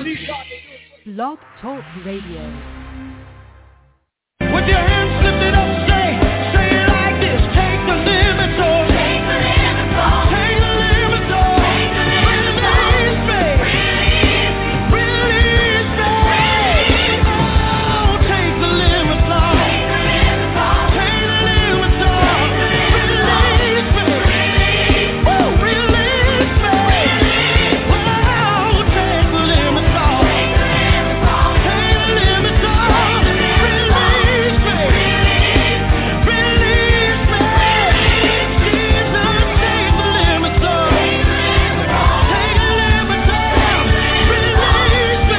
Blog Talk Radio. With your hands lifted up, say it like this. Take the limits off. Take the limits off. Take the limits off. Take the limits off. Release me. Release me. Release me. Oh, take the limits off. Take the limits off. Take the limits off. Release me. Woo, release me. Wow, take the limits off. Take the limits off. Take the limits off. Release me. Release me. Jesus, take the limits off. Take the limits off. Take the limits off. Release me.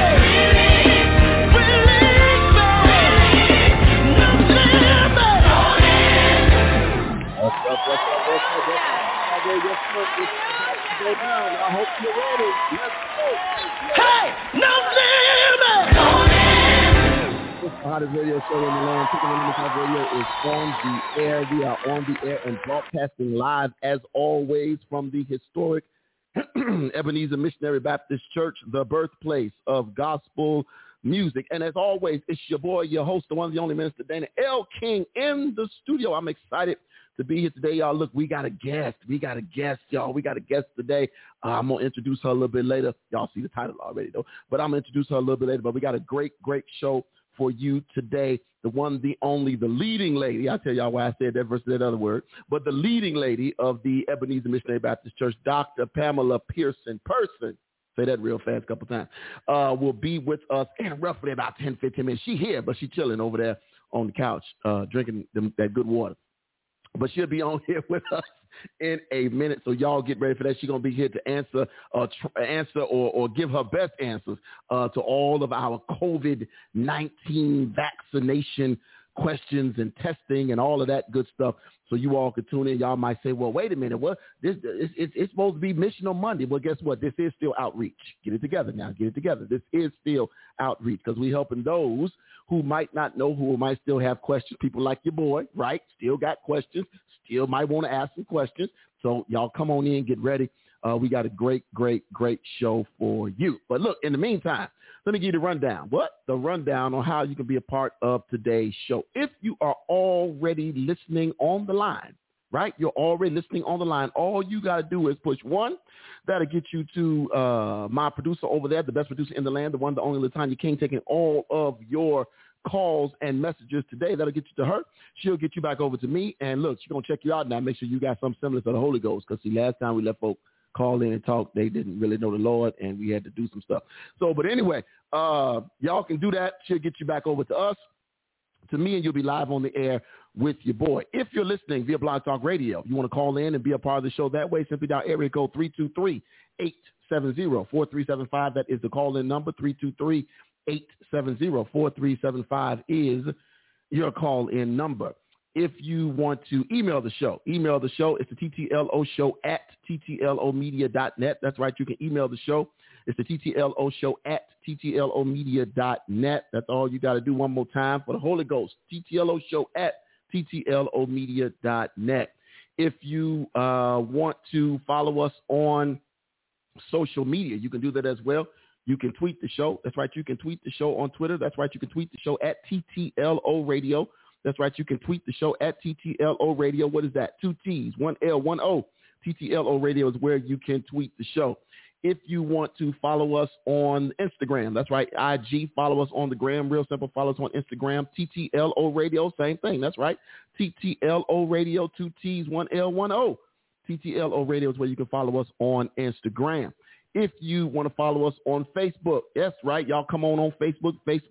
Release me. No limits. I hope you're ready. Let's go. Hey, no limits. No limits. It's the hottest radio show in the land. Chicken and Talk Radio is on the air. We are on the air and broadcasting live, as always, from the historic Ebenezer Missionary Baptist Church, the birthplace of gospel music. And as always, it's your boy, your host, the one, the only Minister Dana L. King in the studio. I'm excited to be here today, y'all. Look, we got a guest. Y'all. We got a guest today. I'm going to introduce her a little bit later. Y'all see the title already, though. But I'm going to introduce her a little bit later. But we got a great show for you today. The one, the only, the leading lady. I'll tell y'all why I said that versus that other word. But the leading lady of the Ebenezer Missionary Baptist Church, Dr. Pamela Pearson. Say that real fast a couple times. Will be with us in roughly about 10, 15 minutes. She here, but she chilling over there on the couch, drinking that good water. But she'll be on here with us in a minute, so y'all get ready for that. She's going to be here to answer or give her best answers to all of our COVID-19 vaccination questions and testing and all of that good stuff. So you all could tune in. Y'all might say, well, wait a minute. What? It's supposed to be Mission on Monday. Well, guess what? This is still outreach. Get it together now. Get it together. This is still outreach because we're helping those who might not know, who might still have questions. People like your boy, right? Still got questions. Still might want to ask some questions. So y'all come on in, get ready. We got a great show for you. But look, in the meantime, let me give you the rundown. The rundown on how you can be a part of today's show. If you are already listening on the line, right? You're already listening on the line. All you got to do is push one. That'll get you to my producer over there, the best producer in the land, the one, the only LaTanya King, taking all of your calls and messages today. That'll get you to her. She'll get you back over to me. And look, she's going to check you out now. Make sure you got something similar to the Holy Ghost. Because see, last time we let folks call in and talk, they didn't really know the Lord, and we had to do some stuff. So, but anyway, y'all can do that. She'll get you back over to us, to me, and you'll be live on the air with your boy. If you're listening via Blog Talk Radio, you want to call in and be a part of the show that way, simply dial area code 323-870-4375. That is the call-in number. 323-870-4375 is your call-in number. If you want to email the show, it's the TTLO show at TTLOmedia.net. That's right. You can email the show. It's the TTLO show at TTLOmedia.net. That's all you got to do. One more time for the Holy Ghost. TTLO show at TTLOmedia.net. If you want to follow us on social media, you can do that as well. You can tweet the show. That's right. You can tweet the show on Twitter. That's right. You can tweet the show at TTLO Radio. That's right. You can tweet the show at TTLO Radio. What is that? 2 T's, 1 L, 1 O. TTLO Radio is where you can tweet the show. If you want to follow us on Instagram, that's right, IG, follow us on the gram, real simple, follow us on Instagram, TTLO Radio, same thing, that's right, TTLO Radio, 2 T's, 1 L, 1 O. TTLO Radio is where you can follow us on Instagram. If you want to follow us on Facebook, that's right, y'all come on Facebook,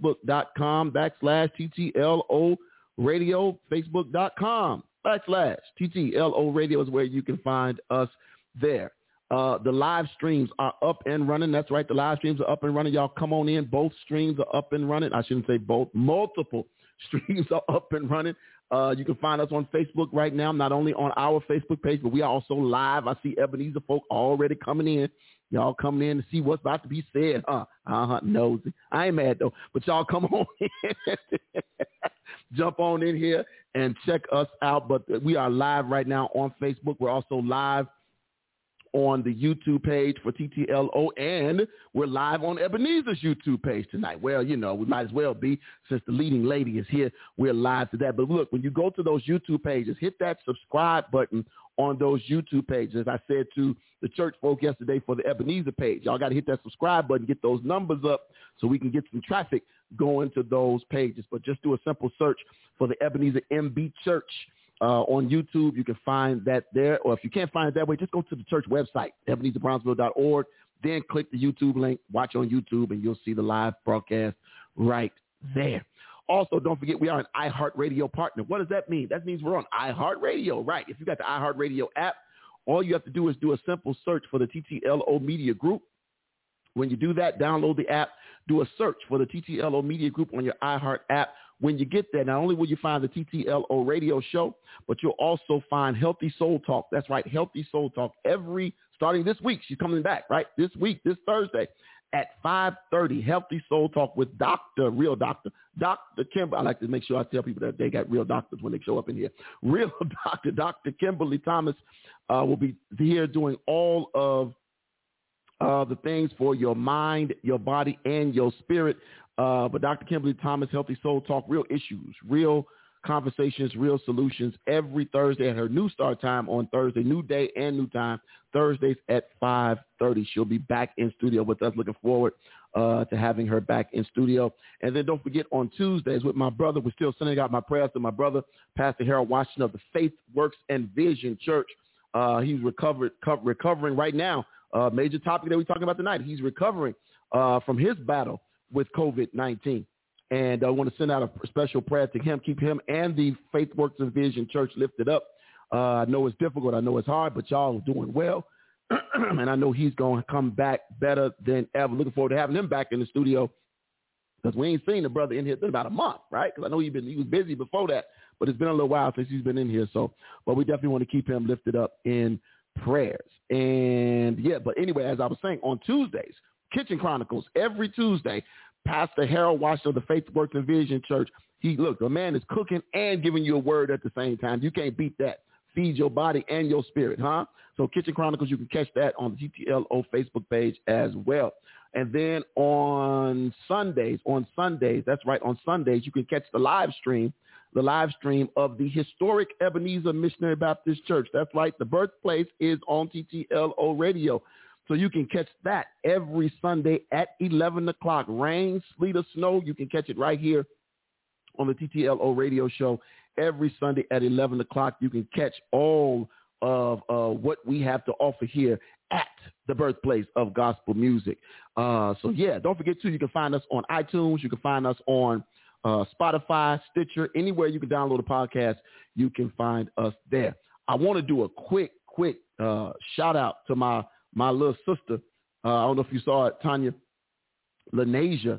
facebook.com/TTLO Radio, facebook.com/TTLO Radio is where you can find us there. The live streams are up and running. That's right. The live streams are up and running. Y'all come on in. Both streams are up and running. I shouldn't say both. Multiple streams are up and running. You can find us on Facebook right now, not only on our Facebook page, but we are also live. I see Ebenezer folk already coming in. Y'all coming in to see what's about to be said. Nosy. I ain't mad, though. But y'all come on in. Jump on in here and check us out. But we are live right now on Facebook. We're also live on the YouTube page for TTLO, and we're live on Ebenezer's YouTube page tonight. Well, you know, we might as well be since the leading lady is here. We're live to that. But look, when you go to those YouTube pages, hit that subscribe button on those YouTube pages. As I said to the church folk yesterday for the Ebenezer page, y'all got to hit that subscribe button, get those numbers up so we can get some traffic going to those pages. But just do a simple search for the Ebenezer MB Church on YouTube. You can find that there. Or if you can't find it that way, just go to the church website, EbenezerBrownsville.org, then click the YouTube link, watch on YouTube, and you'll see the live broadcast right there. Also, don't forget, we are an iHeartRadio partner. What does that mean? That means we're on iHeartRadio, right? If you got the iHeartRadio app, all you have to do is do a simple search for the TTLO Media Group. When you do that, download the app, do a search for the TTLO Media Group on your iHeart app. When you get there, not only will you find the TTLO radio show, but you'll also find Healthy Soul Talk. That's right, Healthy Soul Talk. Starting this week, she's coming back, right? This week, this Thursday, at 5:30, Healthy Soul Talk with Real Doctor Kimberly. I like to make sure I tell people that they got real doctors when they show up in here. Real Doctor, Dr. Kimberly Thomas will be here doing all of the things for your mind, your body, and your spirit. But Dr. Kimberly Thomas, Healthy Soul Talk, real issues, real conversations, real solutions every Thursday at her new start time on Thursday, new day and new time, Thursdays at 5:30. She'll be back in studio with us. Looking forward to having her back in studio. And then don't forget, on Tuesdays with my brother, we're still sending out my prayers to my brother, Pastor Harold Washington of the Faith Works and Vision Church. He's recovering right now. Major topic that we're talking about tonight. He's recovering from his battle with COVID-19. And I want to send out a special prayer to him, keep him and the Faith Works and Vision Church lifted up. I know it's difficult. I know it's hard, but y'all are doing well. And I know he's going to come back better than ever. Looking forward to having him back in the studio, because we ain't seen the brother in here in about a month, right? Because I know he was busy before that, but it's been a little while since he's been in here. So, but we definitely want to keep him lifted up in prayers. And yeah, but anyway, as I was saying, on Tuesdays, Kitchen Chronicles, every Tuesday, Pastor Harold Washington of the Faith Works and Vision Church. The man is cooking and giving you a word at the same time. You can't beat that. Feed your body and your spirit, huh? So Kitchen Chronicles, you can catch that on the TTLO Facebook page as well. And then on Sundays, that's right, on Sundays, you can catch the live stream of the historic Ebenezer Missionary Baptist Church. That's right, the birthplace is on TTLO Radio. So you can catch that every Sunday at 11 o'clock. Rain, sleet, or snow, you can catch it right here on the TTLO radio show every Sunday at 11 o'clock. You can catch all of what we have to offer here at the birthplace of gospel music. So, yeah, don't forget, too, you can find us on iTunes. You can find us on Spotify, Stitcher, anywhere you can download a podcast, you can find us there. I want to do a quick shout out to my little sister. I don't know if you saw it, Tanya Lanasia.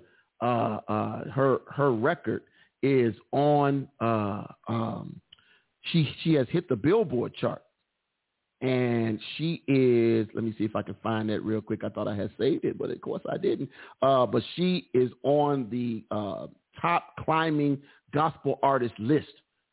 Her record is on. She has hit the Billboard chart, and she is. Let me see if I can find that real quick. I thought I had saved it, but of course I didn't. But she is on the top climbing gospel artist list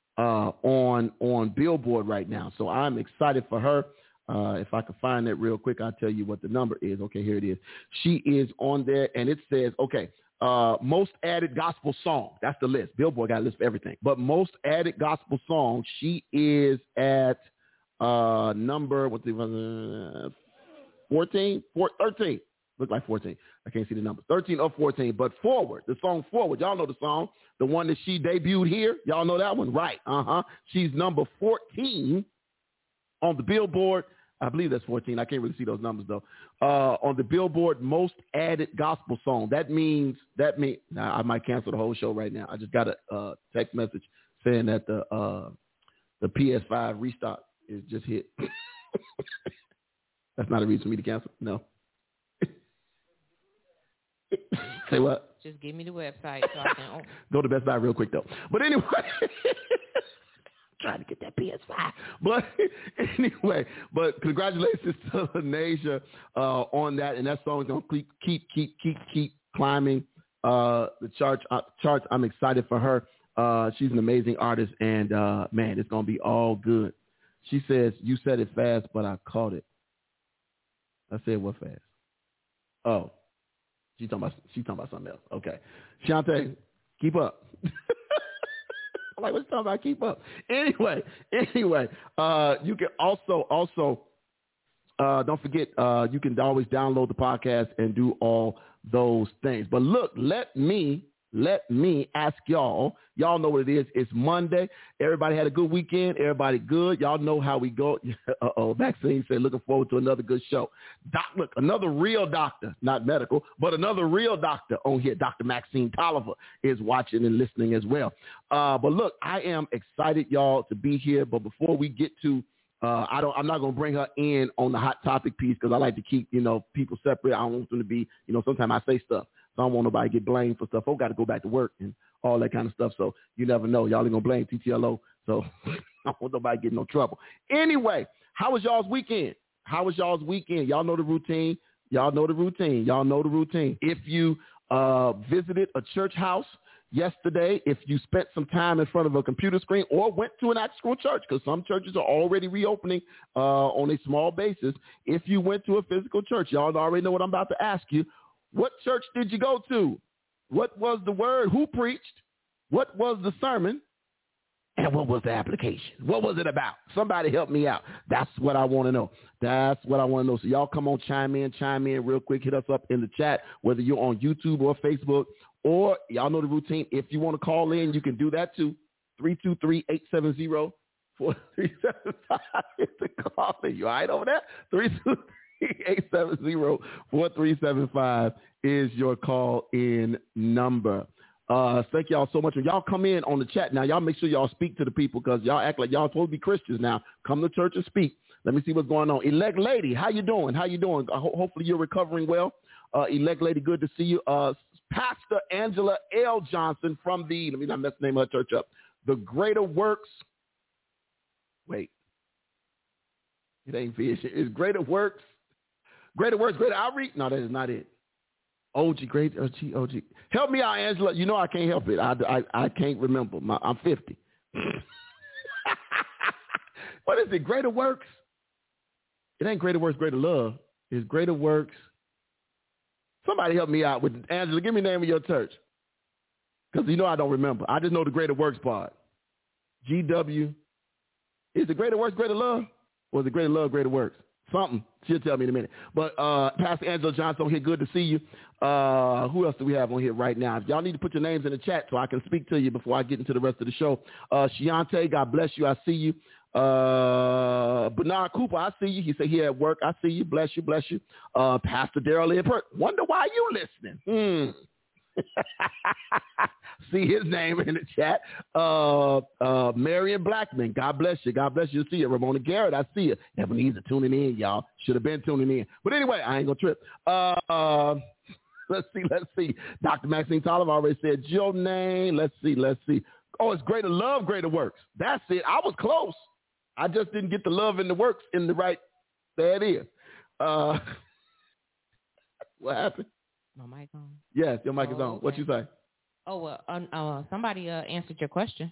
on Billboard right now. So I'm excited for her. If I can find that real quick, I'll tell you what the number is. Okay, here it is. She is on there, and it says, most added gospel song. That's the list. Billboard got a list for everything. But most added gospel song, she is at number, 13? Look like 14. I can't see the number. 13 or 14. But Forward, the song Forward. Y'all know the song. The one that she debuted here. Y'all know that one? Right. She's number 14 on the Billboard. I believe that's 14. I can't really see those numbers, though. On the Billboard most added gospel song. That means now I might cancel the whole show right now. I just got a text message saying that the PS5 restock is just hit. That's not a reason for me to cancel. No. Say what? Just give me the website so I can go to Best Buy real quick, though. But anyway. Trying to get that PS5. But anyway, congratulations to Lanasia on that. And that song is going to keep climbing the charts. I'm excited for her. She's an amazing artist, and, man, it's going to be all good. She says, you said it fast, but I caught it. I said what fast? Oh, she's talking about something else. Okay, Shante, keep up. I'm like, what's talking about? Keep up. Anyway, you can also don't forget, you can always download the podcast and do all those things. But look, let me ask y'all. Y'all know what it is. It's Monday. Everybody had a good weekend. Everybody good. Y'all know how we go. Maxine said, looking forward to another good show. Look, another real doctor, not medical, but another real doctor on here. Dr. Maxine Tolliver is watching and listening as well. But look, I am excited, y'all, to be here. But before we get to I'm not going to bring her in on the hot topic piece because I like to keep, people separate. I don't want them to be, sometimes I say stuff. So I don't want nobody to get blamed for stuff. Folks got to go back to work and all that kind of stuff. So you never know. Y'all ain't going to blame TTLO. So I don't want nobody to get in no trouble. Anyway, how was y'all's weekend? Y'all know the routine. If you visited a church house yesterday, if you spent some time in front of a computer screen or went to an actual church, because some churches are already reopening on a small basis. If you went to a physical church, y'all already know what I'm about to ask you. What church did you go to? What was the word? Who preached? What was the sermon? And what was the application? What was it about? Somebody help me out. That's what I want to know. So y'all come on, chime in real quick. Hit us up in the chat, whether you're on YouTube or Facebook, or y'all know the routine. If you want to call in, you can do that too. 323-870-4375 is the call. You all right over there? 323-870-4375 is your call in number. Thank y'all so much. When y'all come in on the chat now, y'all make sure y'all speak to the people because y'all act like y'all supposed to be Christians now. Come to church and speak. Let me see what's going on. Elect Lady, how you doing? Hopefully you're recovering well. Elect Lady, good to see you. Pastor Angela L. Johnson from let me not mess the name of her church up, the Greater Works. Wait. It ain't Vision. It's Greater Works. Greater Outreach? No, that is not it. OG. Help me out, Angela. You know I can't help it. I can't remember. I'm 50. What is it? Greater Works? It ain't Greater Works, Greater Love. It's Greater Works. Somebody help me out with Angela. Give me the name of your church. Because I don't remember. I just know the Greater Works part. GW. Is it Greater Works, Greater Love? Or is it Greater Love, Greater Works? Something. She'll tell me in a minute. But Pastor Angela Johnson on here, good to see you. Who else do we have on here right now? Y'all need to put your names in the chat so I can speak to you before I get into the rest of the show. Shiante, God bless you. I see you. Bernard Cooper, I see you. He said he at work. I see you. Bless you. Pastor Darrell Edpert. Wonder why you listening. See his name in the chat. Marion Blackman, God bless you. See you. Ramona Garrett, I see you. Ebenezer tuning in, y'all. Should have been tuning in. But anyway, I ain't gonna trip. Let's see. Dr. Maxine Tolliver already said your name. Let's see. Oh, it's Greater Love, Greater Works. That's it. I was close. I just didn't get the love and the works in the right. There it is. What happened? My mic on? Yes, your mic is on. Okay. What you say? Oh, well, somebody answered your question.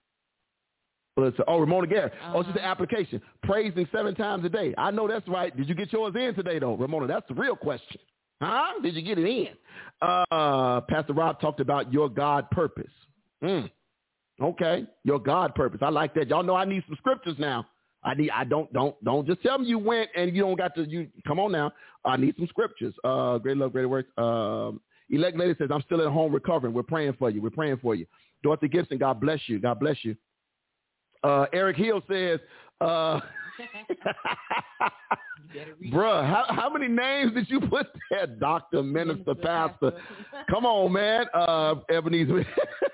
Ramona Garrett. It's just an application. Praising 7 times a day. I know that's right. Did you get yours in today, though, Ramona? That's the real question. Huh? Did you get it in? Pastor Rob talked about your God purpose. Okay, your God purpose. I like that. Y'all know I need some scriptures now. Don't just tell me you went and you don't got to. You come on now. I need some scriptures. Great love, great works. Elect Lady says, I'm still at home recovering. We're praying for you. Dorothy Gibson, God bless you. Eric Hill says, bruh, how many names did you put there? Doctor, minister, pastor. Come on, man. Ebenezer.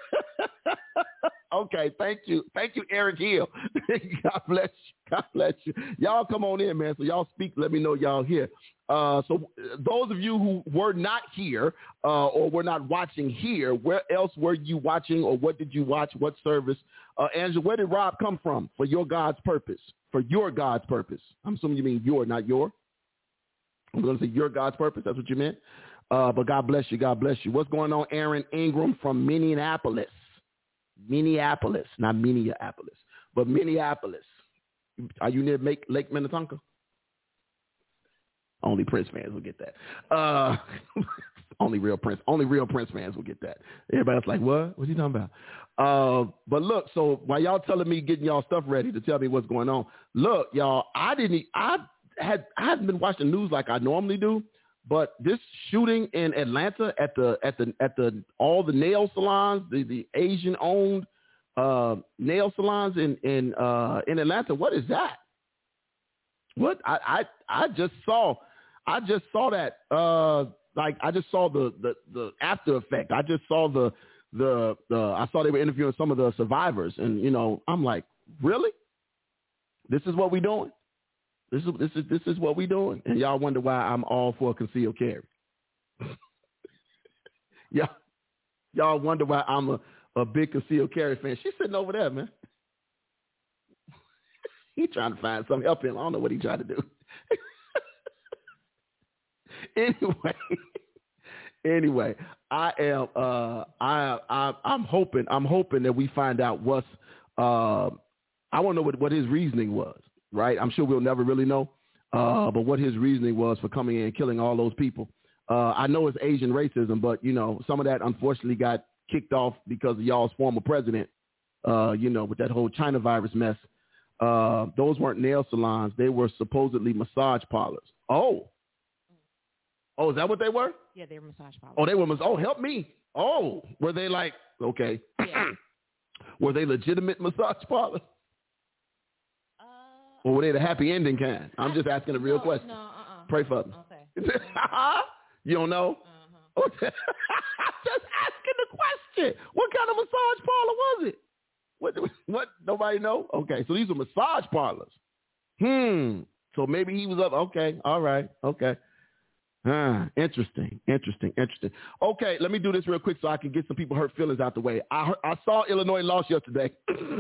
Okay, thank you, Eric Hill. God bless you. Y'all come on in, man. So y'all speak. Let me know y'all here. So those of you who were not here or were not watching here, where else were you watching or what did you watch? What service? Angela, where did Rob come from for your God's purpose? For your God's purpose. I'm assuming you mean your, not your. I'm going to say your God's purpose. That's what you meant. But God bless you. What's going on, Aaron Ingram from Minneapolis? Not Minneapolis, but Minneapolis. Are you near Lake Minnetonka? Only Prince fans will get that. Only real Prince fans will get that. Everybody else like, what? What are you talking about? But look, so while y'all telling me, getting y'all stuff ready to tell me what's going on, look, y'all, I hadn't been watching the news like I normally do, but this shooting in Atlanta at the all the nail salons, the Asian owned nail salons in Atlanta, what is that? What I just saw that like I just saw the after effect. I just saw I saw they were interviewing some of the survivors, and you know, I'm like, really? This is what we doing? This is what we doing? And y'all wonder why I'm all for concealed carry. Y'all wonder why I'm a big concealed carry fan. She's sitting over there, man. He trying to find something, help him. I don't know what he trying to do. Anyway, I'm hoping that we find out what's I want to know what his reasoning was, right? I'm sure we'll never really know, but what his reasoning was for coming in and killing all those people. I know it's Asian racism, but you know, some of that unfortunately got kicked off because of y'all's former president, you know, with that whole China virus mess. Those weren't nail salons. They were supposedly massage parlors. Oh, is that what they were? Yeah, they were massage parlors. Oh, they were. Help me. Oh, were they like, okay. Yeah. Were they legitimate massage parlors? Or were they the happy ending kind? I'm just asking a real question. No, Pray for me. Okay. You don't know? Okay. I'm just asking the question. What kind of massage parlor was it? What? Nobody know? Okay, so these are massage parlors. So maybe he was up. Okay, all right. Okay. Interesting. Okay, let me do this real quick so I can get some people hurt feelings out the way. I saw Illinois lost yesterday.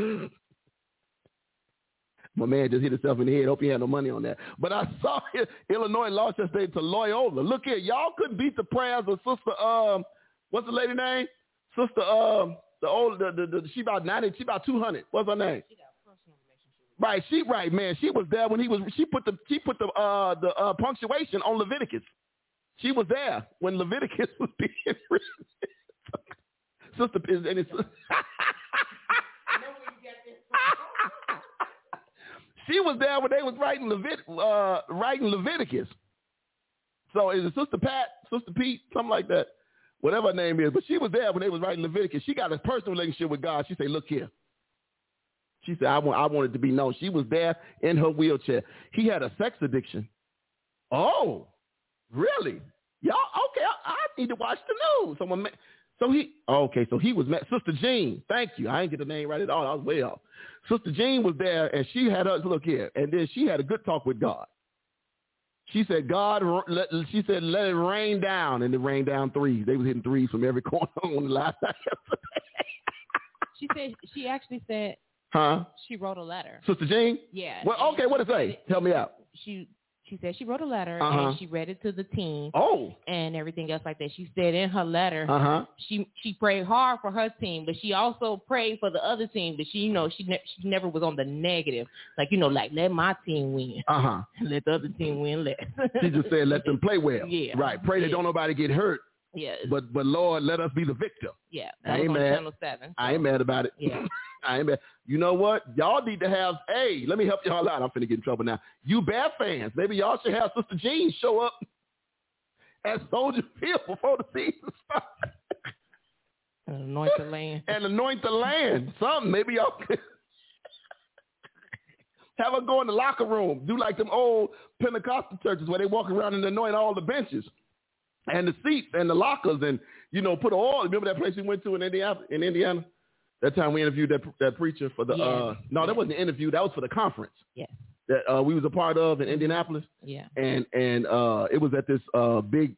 My man just hit himself in the head. Hope he had no money on that. But I saw Illinois lost yesterday to Loyola. Look here, y'all couldn't beat the prayers of Sister what's the lady name? Sister she about 90, she about 200. What's her name? She got a personal relationship. Right, man. She was there when she put the punctuation on Leviticus. She was there when Leviticus was being written. Sister is and it's She was there when they was writing Leviticus. So is it Sister Pat, Sister Pete, something like that? Whatever her name is. But she was there when they was writing Leviticus. She got a personal relationship with God. She said, look here. She said, I want it to be known. She was there in her wheelchair. He had a sex addiction. Oh, really? Y'all, okay, I need to watch the news. So he was met. Sister Jean, thank you. I didn't get the name right at all. I was way off. Sister Jean was there, and she had us, look here, and then she had a good talk with God. She said, let it rain down, and it rained down threes. They was hitting threes from every corner on the last night yesterday. She actually said, she wrote a letter. Sister Jean? Yeah. Well, okay, what did it say? Help me out. She said she wrote a letter and she read it to the team. Oh. And everything else like that. She said in her letter, she prayed hard for her team, but she also prayed for the other team. But she never was on the negative, like let my team win, let the other team win less. She just said let them play well. Yeah. Right. Pray that don't nobody get hurt. Yeah. But Lord, let us be the victor. Yeah. I ain't mad. Channel 7, so. I ain't mad about it. Yeah. I ain't mad. You know what? Y'all need to have, let me help y'all out. I'm finna get in trouble now. You Bear fans, maybe y'all should have Sister Jean show up at Soldier Field before the season starts. And anoint the land. And anoint the land. Something. Maybe y'all could have her go in the locker room. Do like them old Pentecostal churches where they walk around and anoint all the benches and the seats and the lockers and, put oil. Remember that place we went to in Indiana? That time we interviewed that preacher for the that wasn't an interview. That was for the conference. Yeah. That we was a part of in Indianapolis. Yeah. And it was at this big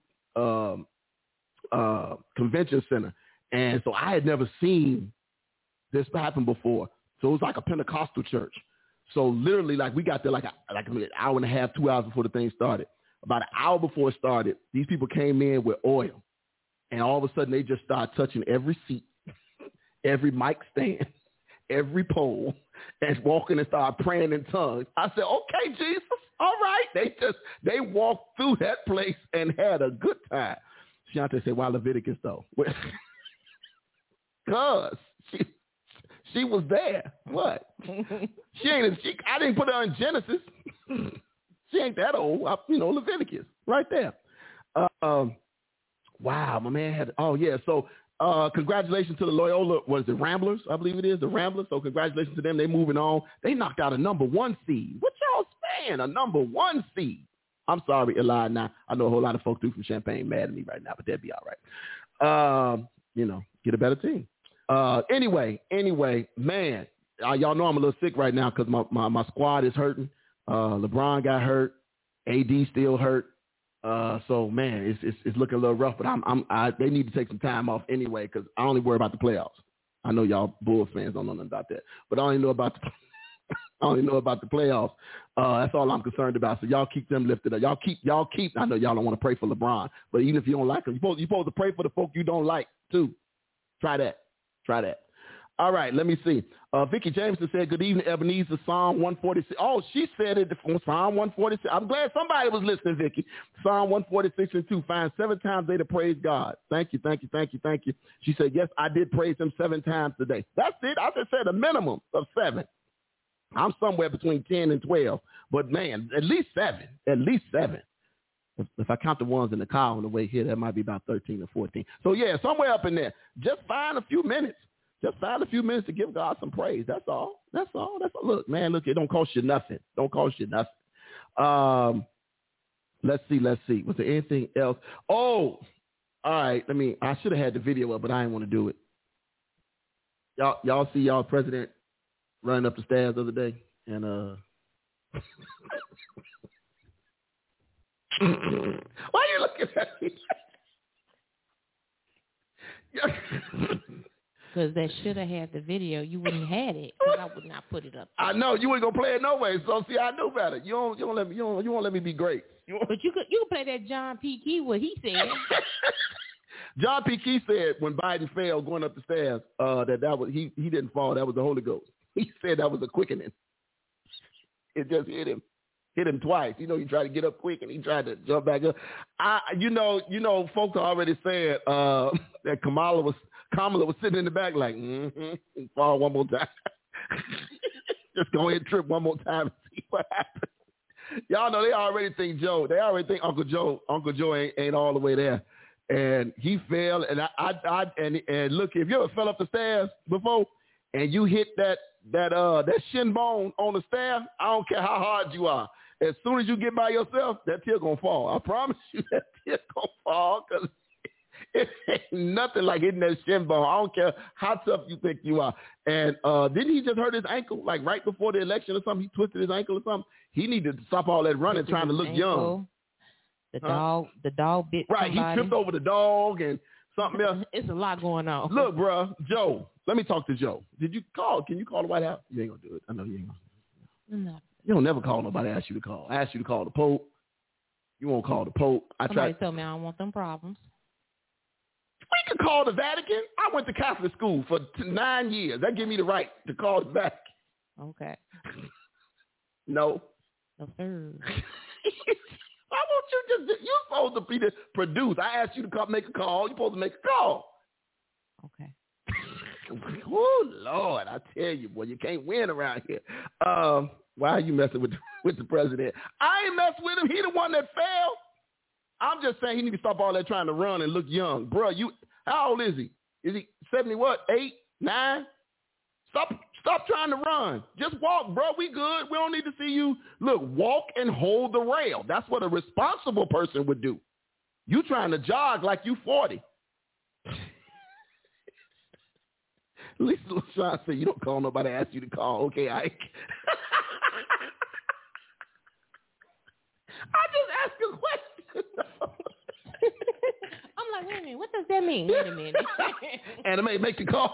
convention center. And so I had never seen this happen before. So it was like a Pentecostal church. So literally, like we got there like an hour and a half, 2 hours before the thing started. About an hour before it started, these people came in with oil. And all of a sudden they just started touching every seat, every mic stand, every pole, and walking and started praying in tongues. I said, okay, Jesus, All right. They walked through that place and had a good time. Shante said, why Leviticus though? Because she was there. What? I didn't put her in Genesis. She ain't that old. Leviticus right there. Wow, my man had. Oh yeah. So congratulations to the Loyola. What is it? Ramblers, I believe it is the Ramblers. So congratulations to them. They moving on. They knocked out a number 1 seed. What y'all saying? A number 1 seed. I'm sorry, Eli. Now I know a whole lot of folks through from Champaign mad at me right now, but they'll be all right. Get a better team. Anyway, man, y'all know I'm a little sick right now because my squad is hurting. LeBron got hurt. AD still hurt. So man, it's looking a little rough. But they need to take some time off anyway because I only worry about the playoffs. I know y'all Bulls fans don't know nothing about that, but I only know about the playoffs. That's all I'm concerned about. So y'all keep them lifted up. Y'all keep. I know y'all don't want to pray for LeBron, but even if you don't like him, you're supposed to pray for the folk you don't like too. Try that. All right, let me see. Vicky Jameson said, good evening, Ebenezer, Psalm 146. Oh, she said it from Psalm 146. I'm glad somebody was listening, Vicky. Psalm 146 and 2. Find 7 times a day to praise God. Thank you. She said, yes, I did praise him 7 times today. That's it. I just said a minimum of 7. I'm somewhere between 10 and 12. But, man, at least 7. If I count the ones in the car on the way here, that might be about 13 or 14. So, yeah, somewhere up in there. Just find a few minutes. To give God some praise. That's all. Look, it don't cost you nothing. Let's see. Was there anything else? Oh, all right. I should have had the video up, but I didn't want to do it. Y'all see y'all president running up the stairs the other day? And why are you looking at me? Because that should have had the video. You wouldn't have had it because I would not put it up there. I know. You wouldn't go play it no way. So, see, I knew better. You won't let me be great. But you could play that John P. Key, what he said. John P. Key said when Biden fell going up the stairs that was he didn't fall. That was the Holy Ghost. He said that was a quickening. It just hit him twice. He tried to get up quick and he tried to jump back up. Folks already said that Kamala was sitting in the back like, fall one more time. Just go ahead and trip one more time and see what happens. Y'all know they already think Uncle Joe ain't all the way there. And he fell. And and look, if you ever fell up the stairs before and you hit that shin bone on the stair, I don't care how hard you are. As soon as you get by yourself, that tear gonna fall. I promise you that tear gonna fall because it ain't nothing like hitting that shin bone. I don't care how tough you think you are. And didn't he just hurt his ankle like right before the election or something? He twisted his ankle or something. He needed to stop all that running, trying to look young. The dog bit right, somebody. He tripped over the dog and something else. It's a lot going on. Look, bro, Joe. Let me talk to Joe. Did you call? Can you call the White House? You ain't gonna do it. I know you ain't gonna. No. You don't never call nobody. Ask you to call. I asked you to call the Pope. You won't call the Pope. Somebody told me I don't want them problems. We can call the Vatican. I went to Catholic school for 9 years. That give me the right to call the Vatican. Okay. No. No, sir. Why won't you you're supposed to be the produce. I asked you to make a call. You're supposed to make a call. Okay. Oh, Lord, I tell you, boy, you can't win around here. Why are you messing with the president? I ain't messing with him. He the one that fell. I'm just saying he need to stop all that trying to run and look young. Bro, how old is he? Is he 70 what? 8, 9? Stop trying to run. Just walk, bro. We good. We don't need to see you. Look, walk and hold the rail. That's what a responsible person would do. You trying to jog like you 40. Lisa LaShawn said, you don't call nobody ask you to call. Okay, Ike. I just asked a question. I'm like, wait a minute. What does that mean? Wait a minute. Anime, make the call.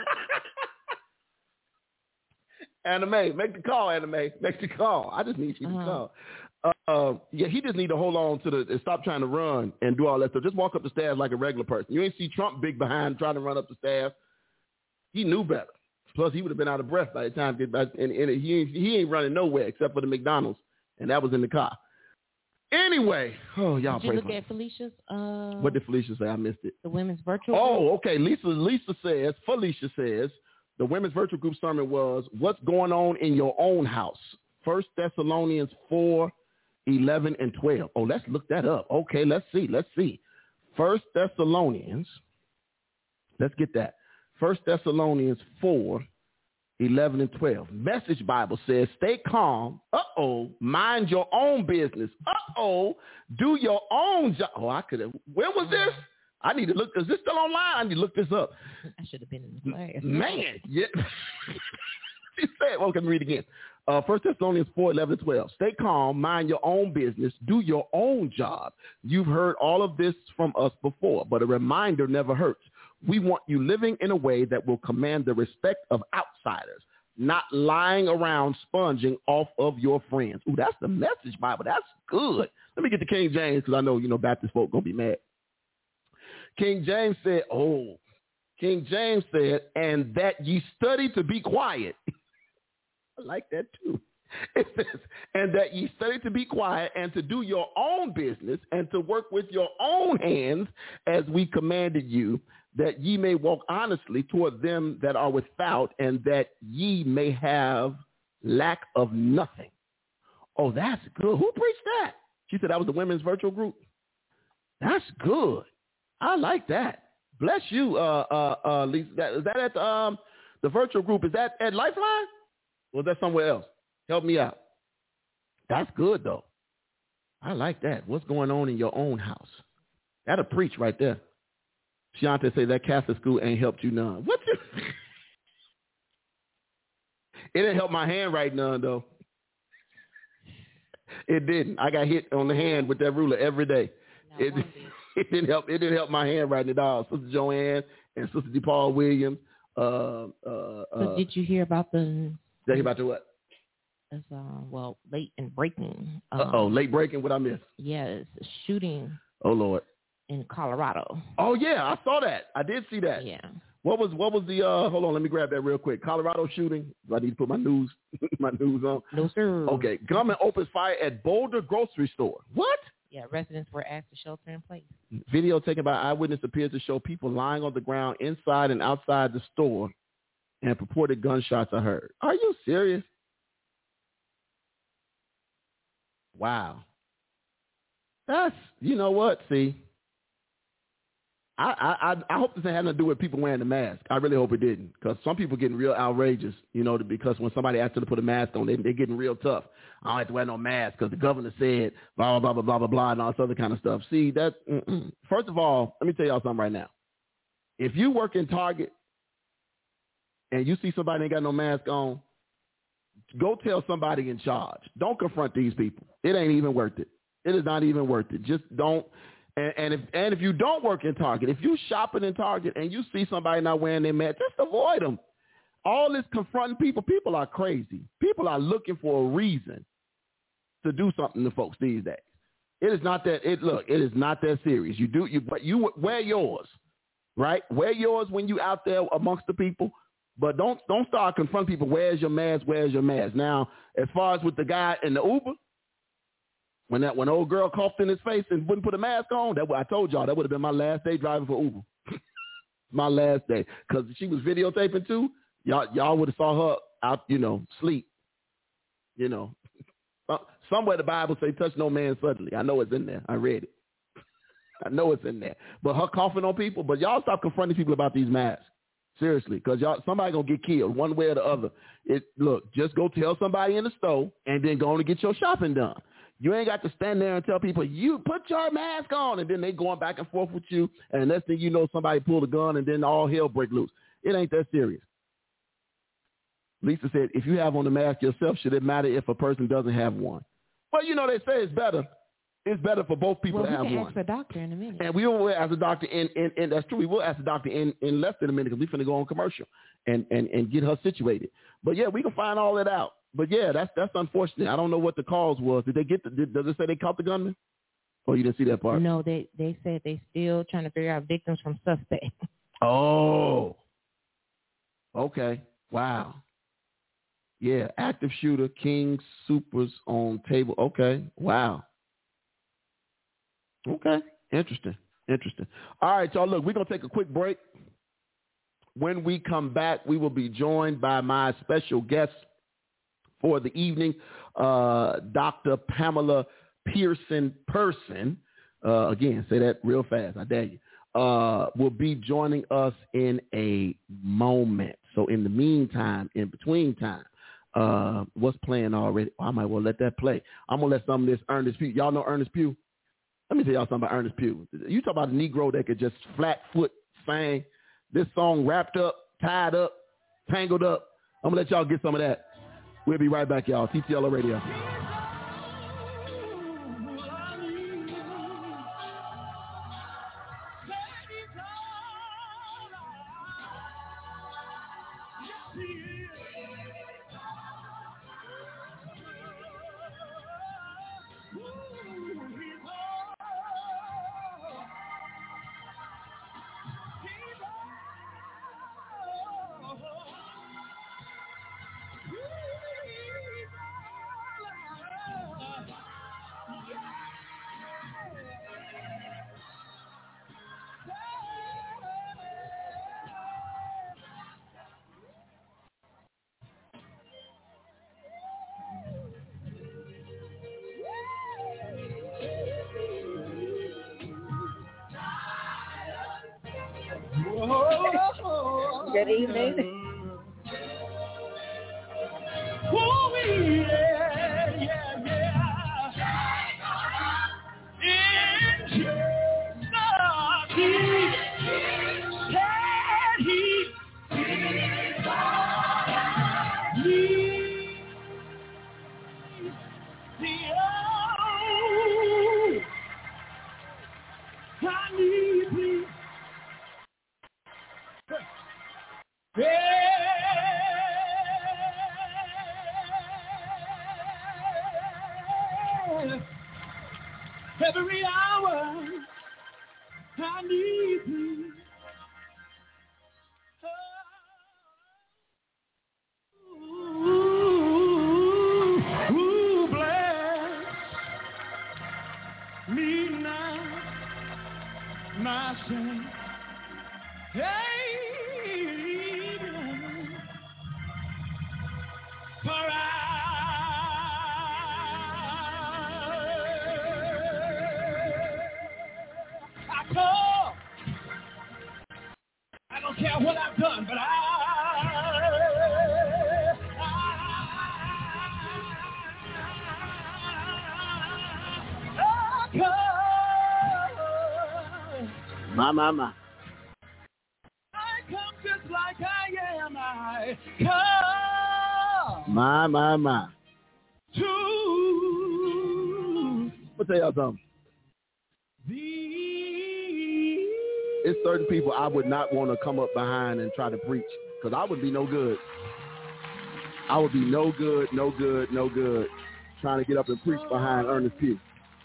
Anime, make the call, Anime. Make the call. I just need you to call. Yeah, he just need to hold on to stop trying to run and do all that stuff. Just walk up the stairs like a regular person. You ain't see Trump big behind trying to run up the stairs. He knew better. Plus, he would have been out of breath by the time he get back. And he ain't running nowhere except for the McDonald's and that was in the car. Anyway, y'all did you pray look for at Felicia's? What did Felicia say? I missed it. The women's virtual. Oh, okay. Felicia says the women's virtual group sermon was what's going on in your own house. 1 Thessalonians 4:11 and 12. Oh, let's look that up. Okay, let's see. 1 Thessalonians. Let's get that. 1 Thessalonians 4:11 and 12. Message Bible says, stay calm. Mind your own business. Do your own job. Oh, I could have. Where was this? I need to look. Is this still online? I need to look this up. I should have been in the class. Man, yeah. She said, well, can we read again? 1 Thessalonians 4:11 and 12. Stay calm. Mind your own business. Do your own job. You've heard all of this from us before, but a reminder never hurts. We want you living in a way that will command the respect of outsiders, not lying around sponging off of your friends. Ooh, that's the Message Bible. That's good. Let me get to King James because I know, Baptist folk going to be mad. King James said, and that ye study to be quiet. I like that too. It says, and that ye study to be quiet and to do your own business and to work with your own hands as we commanded you, that ye may walk honestly toward them that are without, and that ye may have lack of nothing. Oh, that's good. Who preached that? She said that was the women's virtual group. That's good. I like that. Bless you, Lisa. Is that at the virtual group? Is that at Lifeline? Or is that somewhere else? Help me out. That's good, though. I like that. What's going on in your own house? That'll preach right there. Shante say that Catholic school ain't helped you none. What? It didn't help my handwriting none, though. It didn't. I got hit on the hand with that ruler every day. It didn't help. It didn't help my handwriting at all. Sister Joanne and Sister DePaul Williams. So did you hear about the? Did you hear about the what? It's late and breaking. Late breaking. What I missed? Yes, shooting. Oh Lord. In Colorado. Oh yeah, I saw that. I did see that. Yeah. What was the hold on, let me grab that real quick. Colorado shooting. Do I need to put my news on? No, sir. Okay. Gunman opens fire at Boulder grocery store. What? Yeah, residents were asked to shelter in place. Video taken by eyewitness appears to show people lying on the ground inside and outside the store, and purported gunshots are heard. Are you serious? Wow. That's, you know what? See, I hope this had nothing to do with people wearing the mask. I really hope it didn't, because some people getting real outrageous, because when somebody asks them to put a mask on, they're getting real tough. I don't have to wear no mask because the governor said blah, blah, blah, blah, blah, blah, and all this other kind of stuff. See, that, first of all, let me tell y'all something right now. If you work in Target and you see somebody ain't got no mask on, go tell somebody in charge. Don't confront these people. It ain't even worth it. It is not even worth it. Just don't. And if you don't work in Target, if you shopping in Target and you see somebody not wearing their mask, just avoid them. All this confronting people are crazy. People are looking for a reason to do something to folks these days. It is not that. It is not that serious. You wear yours, right? Wear yours when you out there amongst the people, but don't start confronting people. Where's your mask? Where's your mask? Now, as far as with the guy in the Uber. When old girl coughed in his face and wouldn't put a mask on, I told y'all that would have been my last day driving for Uber. My last day, because she was videotaping too. Y'all would have saw her out, sleep. Somewhere the Bible say, "Touch no man suddenly." I know it's in there. I read it. I know it's in there. But her coughing on people. But y'all stop confronting people about these masks. Seriously, because somebody gonna get killed one way or the other. Just go tell somebody in the store and then go on to get your shopping done. You ain't got to stand there and tell people, you put your mask on, and then they going back and forth with you, and the next thing you know, somebody pulled a gun, and then all hell break loose. It ain't that serious. Lisa said, if you have on the mask yourself, should it matter if a person doesn't have one? Well, they say it's better. It's better for both people to have one. We can ask the doctor in a minute. And we will ask the doctor in that's true. We will ask the doctor in less than a minute, because we're finna go on commercial and get her situated. But yeah, we can find all that out. But yeah, that's unfortunate. I don't know what the cause was. Did they does it say they caught the gunman? Oh, you didn't see that part? No, they said they still trying to figure out victims from suspects. Oh. Okay. Wow. Yeah, active shooter, King Supers on table. Okay, wow. Okay, interesting. All right, y'all, look, we're going to take a quick break. When we come back, we will be joined by my special guest for the evening, Dr. Pamela Pearson. Again, say that real fast. I dare you. Will be joining us in a moment. So in the meantime, in between time, what's playing already? I might well let that play. I'm going to let some of this Ernest Pugh. Y'all know Ernest Pugh? Let me tell y'all something about Ernest Pugh. You talk about a Negro that could just flat foot sing this song wrapped up, tied up, tangled up. I'm going to let y'all get some of that. We'll be right back, y'all. TTLO Radio. Good evening. Oh, yeah. In Jesus' name, said he I need thee. Every hour I need thee. Ooh, bless me now, my sin. Hey, for I come. I don't care what I've done, but I come. My. I come just like I am. I come. My. To I'll tell y'all something. It's certain people I would not want to come up behind and try to preach because I would be no good. I would be no good trying to get up and preach behind Ernest Pugh.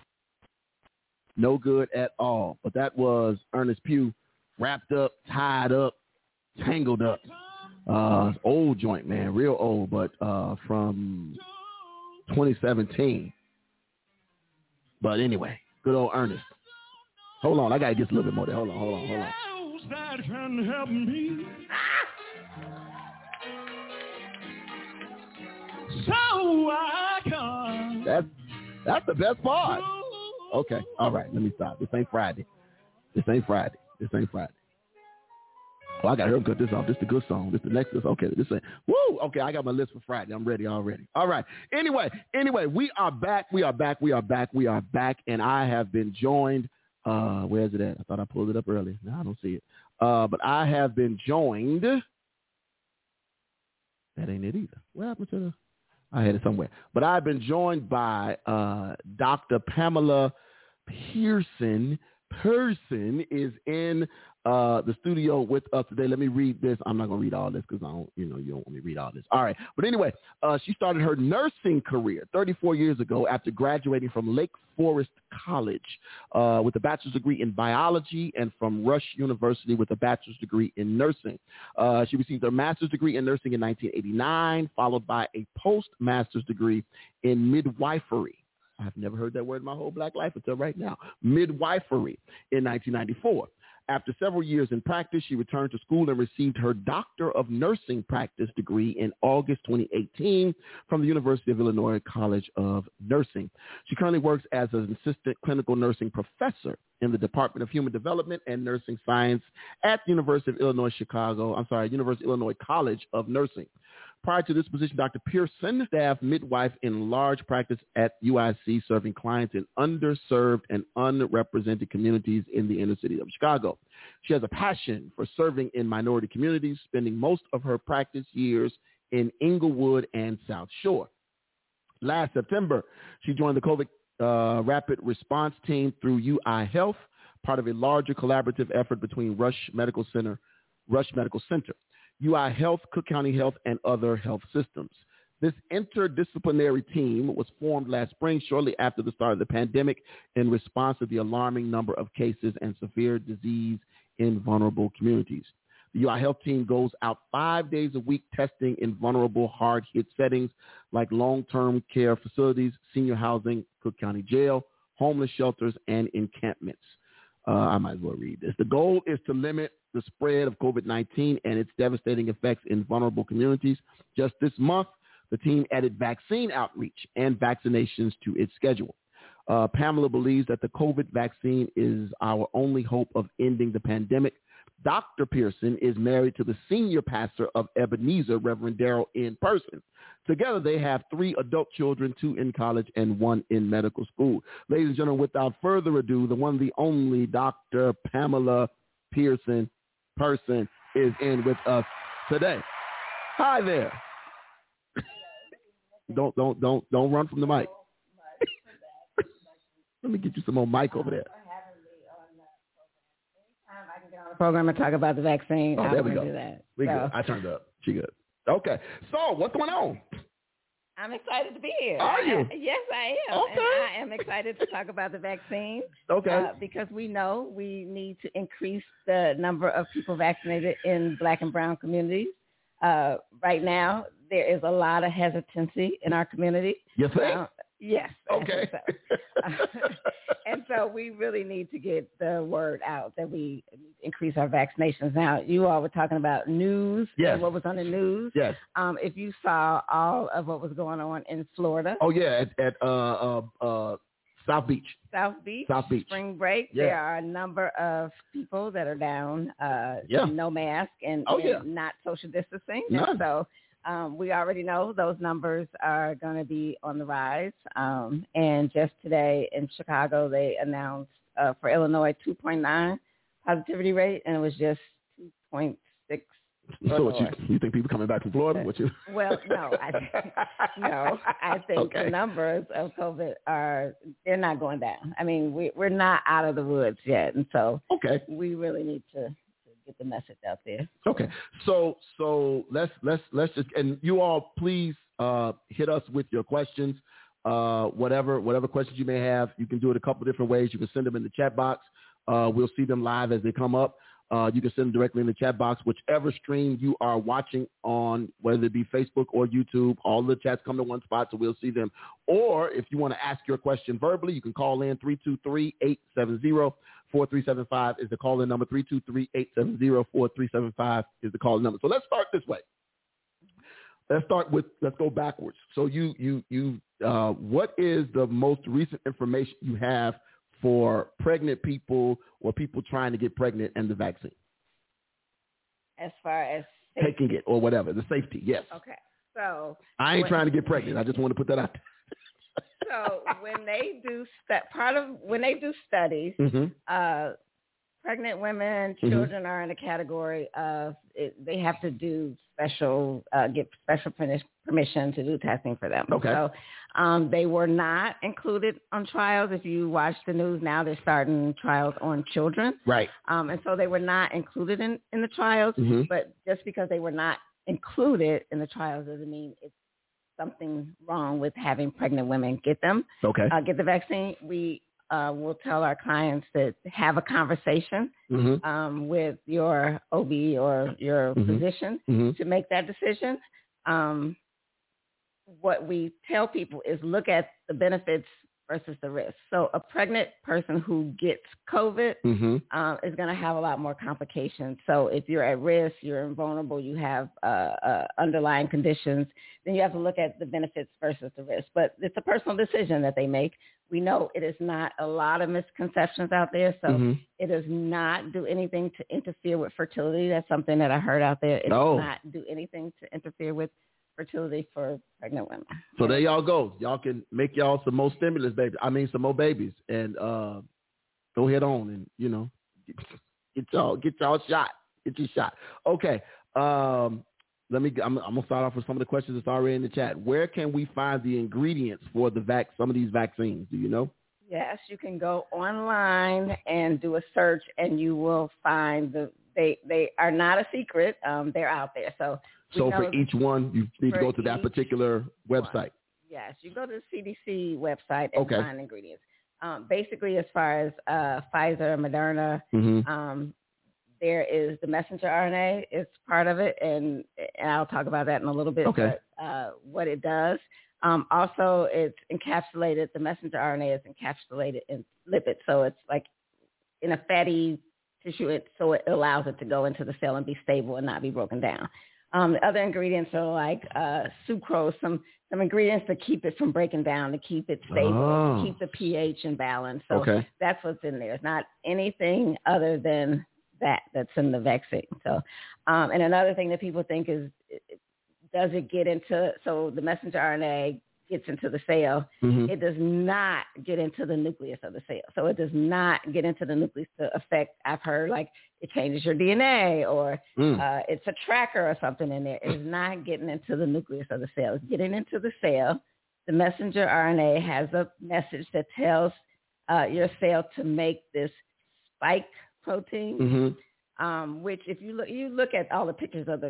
No good at all. But that was Ernest Pugh, wrapped up, tied up, tangled up. Old joint, man, real old, but from 2017. But anyway, good old Ernest. Hold on, I got to get a little bit more there. Hold on. That can help me. So I come. That's the best part. Okay, all right, let me stop. This ain't Friday. Oh, I got to cut this off. This is the good song. This is the next. Okay, this ain't. Woo! Okay, I got my list for Friday. I'm ready already. All right. Anyway, we are back, and I have been joined. Where is it at? I thought I pulled it up earlier. No, I don't see it. But I have been joined. That ain't it either. What happened to the? I had it somewhere. But I've been joined by Dr. Pamela Pearson. Pearson is in the studio with us today. Let me read this. I'm not going to read all this because you don't want me to read all this. All right. But anyway, she started her nursing career 34 years ago after graduating from Lake Forest College with a bachelor's degree in biology and from Rush University with a bachelor's degree in nursing. She received her master's degree in nursing in 1989, followed by a postmaster's degree in midwifery. I've never heard that word in my whole black life until right now. Midwifery in 1994. After several years in practice, she returned to school and received her Doctor of Nursing Practice degree in August 2018 from the University of Illinois College of Nursing. She currently works as an assistant clinical nursing professor in the Department of Human Development and Nursing Science at the University of Illinois University of Illinois College of Nursing. Prior to this position, Dr. Pearson, staff midwife in large practice at UIC, serving clients in underserved and unrepresented communities in the inner city of Chicago. She has a passion for serving in minority communities, spending most of her practice years in Inglewood and South Shore. Last September, she joined the COVID rapid response team through UI Health, part of a larger collaborative effort between Rush Medical Center, UI Health, Cook County Health, and other health systems. This interdisciplinary team was formed last spring shortly after the start of the pandemic in response to the alarming number of cases and severe disease in vulnerable communities. The UI Health team goes out 5 days a week testing in vulnerable, hard-hit settings like long-term care facilities, senior housing, Cook County Jail, homeless shelters, and encampments. I might as well read this. The goal is to limit the spread of COVID-19 and its devastating effects in vulnerable communities. Just this month, the team added vaccine outreach and vaccinations to its schedule. Pamela believes that the COVID vaccine is our only hope of ending the pandemic. Dr. Pearson is married to the senior pastor of Ebenezer, Reverend Darrell N. Pearson. Together, they have 3 adult children, 2 in college and 1 in medical school. Ladies and gentlemen, without further ado, the one, the only Dr. Pamela Pearson is in with us today. Hi there. Don't run from the mic. Let me get you some more mic over there. I can get on the program and talk about the vaccine. Oh, there we go. Do that. We good. I turned up. She good. Okay. So what's going on? I'm excited to be here. Are you? Yes, I am. Okay. And I am excited to talk about the vaccine. Okay. Because we know we need to increase the number of people vaccinated in Black and brown communities. Right now, there is a lot of hesitancy in our community. You think? Yes. Okay. And so we really need to get the word out that we increase our vaccinations. Now, you all were talking about news. Yes. And what was on the news. Yes. If you saw all of what was going on in Florida. Oh, yeah, at South Beach. South Beach. Spring break. Yeah. There are a number of people that are down, no mask and not social distancing. None. And so we already know those numbers are going to be on the rise. And just today in Chicago, they announced for Illinois 2.9 positivity rate, and it was just 2.6. So you think people coming back from Florida? Well, no, I think the numbers of COVID they're not going down. I mean, we're not out of the woods yet, and so we really need to get the message out there. Okay, so let's just, and you all please hit us with your questions. Whatever questions you may have, you can do it a couple different ways. You can send them in the chat box. We'll see them live as they come up. You can send them directly in the chat box, whichever stream you are watching on, whether it be Facebook or YouTube. All the chats come to one spot, so we'll see them. Or if you want to ask your question verbally, you can call in 323-870-4375 is the call-in number. 323-870-4375 is the call-in number. So let's start this way. Let's go backwards. So you what is the most recent information you have for pregnant people or people trying to get pregnant and the vaccine? As far as safety. Taking it or whatever, the safety, yes. Okay. So I ain't trying to get pregnant. I just want to put that out there. So when they do studies, pregnant women, children are in a category of they have to do get special permission to do testing for them. Okay. So they were not included on trials. If you watch the news now, they're starting trials on children. Right. And so they were not included in the trials. But just because they were not included in the trials doesn't mean it's something wrong with having pregnant women get them. Okay. Get the vaccine. We we'll tell our clients to have a conversation with your OB or your physician to make that decision. What we tell people is look at the benefits versus the risk. So a pregnant person who gets COVID is going to have a lot more complications. So if you're at risk, you're vulnerable, you have underlying conditions, then you have to look at the benefits versus the risk. But it's a personal decision that they make. We know it is not a lot of misconceptions out there, so it does not do anything to interfere with fertility. That's something that I heard out there. It does not do anything to interfere with fertility for pregnant women. So there y'all go. Y'all can make y'all some more stimulus, baby. I mean, some more babies, and go ahead on and get y'all shot. Get your shot. Okay. I'm gonna start off with some of the questions that's already in the chat. Where can we find the ingredients for some of these vaccines? Do you know? Yes, you can go online and do a search, and you will find they are not a secret. They're out there. So for each one, you need to go to that particular website. Yes, you go to the CDC website and find ingredients. Basically, as far as Pfizer, Moderna, there is the messenger RNA. It's part of it, and I'll talk about that in a little bit. Okay. But, what it does. Also, it's encapsulated. The messenger RNA is encapsulated in lipids, so it's like in a fatty tissue. So it allows it to go into the cell and be stable and not be broken down. The other ingredients are like sucrose, some ingredients to keep it from breaking down, to keep it stable, to keep the pH in balance. So that's what's in there. It's not anything other than that's in the vaccine. So, and another thing that people think is, does it get into, so the messenger RNA gets into the cell. It does not get into the nucleus of the cell. So it does not get into the nucleus to affect, I've heard, like it changes your DNA or it's a tracker or something in there. It is not getting into the nucleus of the cell. It's getting into the cell. The messenger RNA has a message that tells your cell to make this spike protein, which if you look at all the pictures of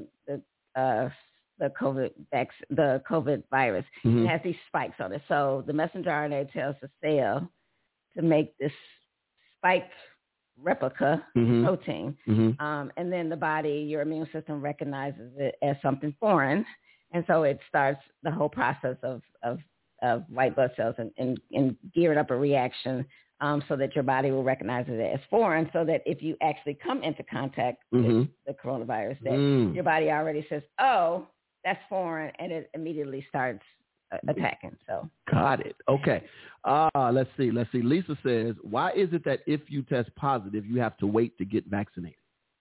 the COVID virus, it has these spikes on it. So the messenger RNA tells the cell to make this spike replica protein, and then the body, your immune system recognizes it as something foreign, and so it starts the whole process of white blood cells and gearing up a reaction. So that your body will recognize it as foreign, so that if you actually come into contact with the coronavirus, that your body already says, oh, that's foreign, and it immediately starts attacking. So got it. Okay. Let's see. Lisa says, why is it that if you test positive, you have to wait to get vaccinated?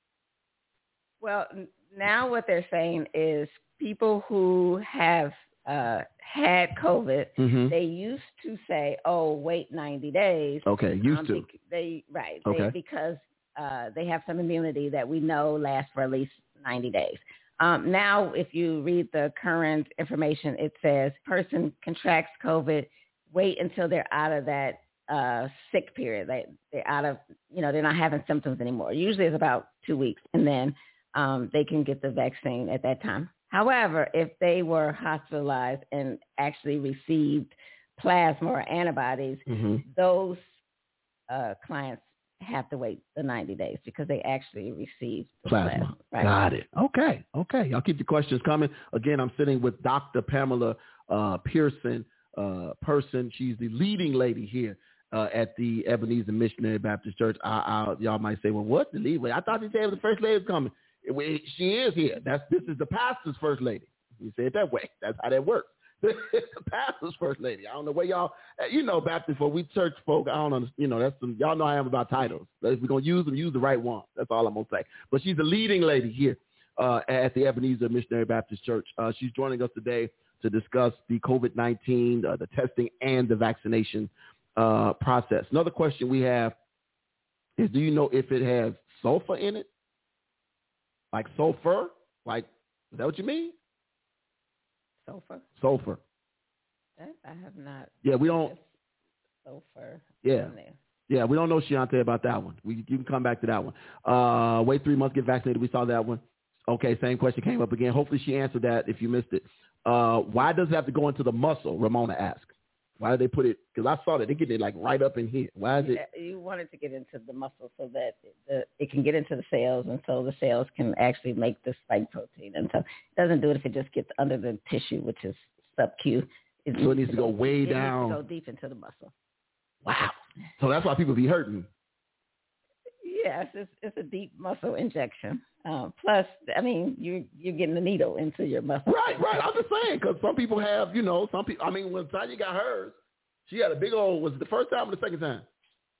Well, now what they're saying is people who have had COVID, they used to say, oh, wait 90 days. Okay, used to. Because they have some immunity that we know lasts for at least 90 days. Now, if you read the current information, it says person contracts COVID, wait until they're out of that sick period. They're out of, they're not having symptoms anymore. Usually it's about 2 weeks, and then they can get the vaccine at that time. However, if they were hospitalized and actually received plasma or antibodies, those clients have to wait the 90 days because they actually received the plasma. Right? Got it. Okay. Y'all keep the questions coming. Again, I'm sitting with Dr. Pamela Pearson. She's the leading lady here at the Ebenezer Missionary Baptist Church. Y'all might say, well, what the lead lady? I thought you said the first lady was coming. She is here. This is the pastor's first lady. You say it that way. That's how that works. The pastor's first lady. I don't know where y'all, Baptist folk, we church folk, I don't understand, y'all know I am about titles. If we're going to use them, use the right one. That's all I'm going to say. But she's the leading lady here at the Ebenezer Missionary Baptist Church. She's joining us today to discuss the COVID-19, the testing and the vaccination process. Another question we have is, do you know if it has sulfur in it? Like sulfur? Like, is that what you mean? Sulfur. That I have not. Yeah, we don't. Sulfur. Yeah. Yeah, we don't know, Shiante, about that one. You can come back to that one. Wait 3 months, get vaccinated. We saw that one. Okay, same question came up again. Hopefully she answered that if you missed it. Why does it have to go into the muscle, Ramona asked. Why did they put it? Because I saw that they get it like right up in here. Why is it? You want it to get into the muscle so that it can get into the cells, and so the cells can actually make the spike protein. And so it doesn't do it if it just gets under the tissue, which is sub-Q. So it needs to go way down. It needs to go deep into the muscle. Wow. So that's why people be hurting. Yes, it's a deep muscle injection. Plus, I mean, you're getting the needle into your muscle. Right. I'm just saying, because some people have, some people, I mean, when Tanya got hers, she had a big old, was it the first time or the second time?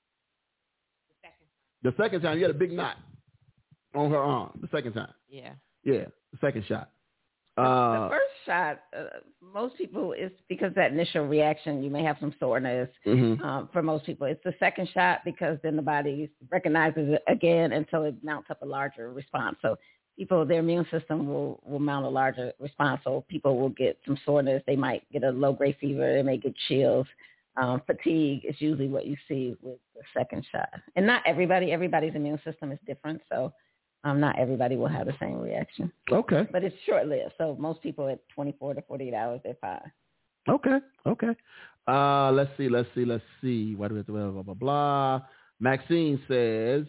The second time, you had a big knot on her arm, the second time. Yeah. Yeah, the second shot. The first shot, most people, it's because that initial reaction, you may have some soreness. For most people, it's the second shot because then the body recognizes it again, and so it mounts up a larger response. So people, their immune system will mount a larger response. So people will get some soreness. They might get a low-grade fever. They may get chills. Fatigue is usually what you see with the second shot. And not everybody's immune system is different, so not everybody will have the same reaction. Okay. But it's short-lived, so most people at 24 to 48 hours, they're fine. Okay. Let's see. What do we have to blah, blah, blah. Maxine says,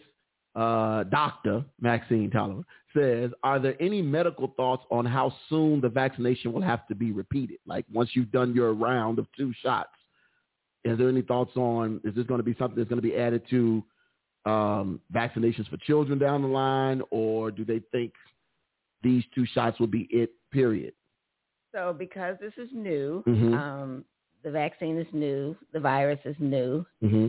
Dr. Maxine Tolliver says, are there any medical thoughts on how soon the vaccination will have to be repeated? Like once you've done your round of 2 shots, is there any thoughts on, is this going to be something that's going to be added to vaccinations for children down the line, or do they think these 2 shots will be it, period? So because this is new, the vaccine is new, the virus is new,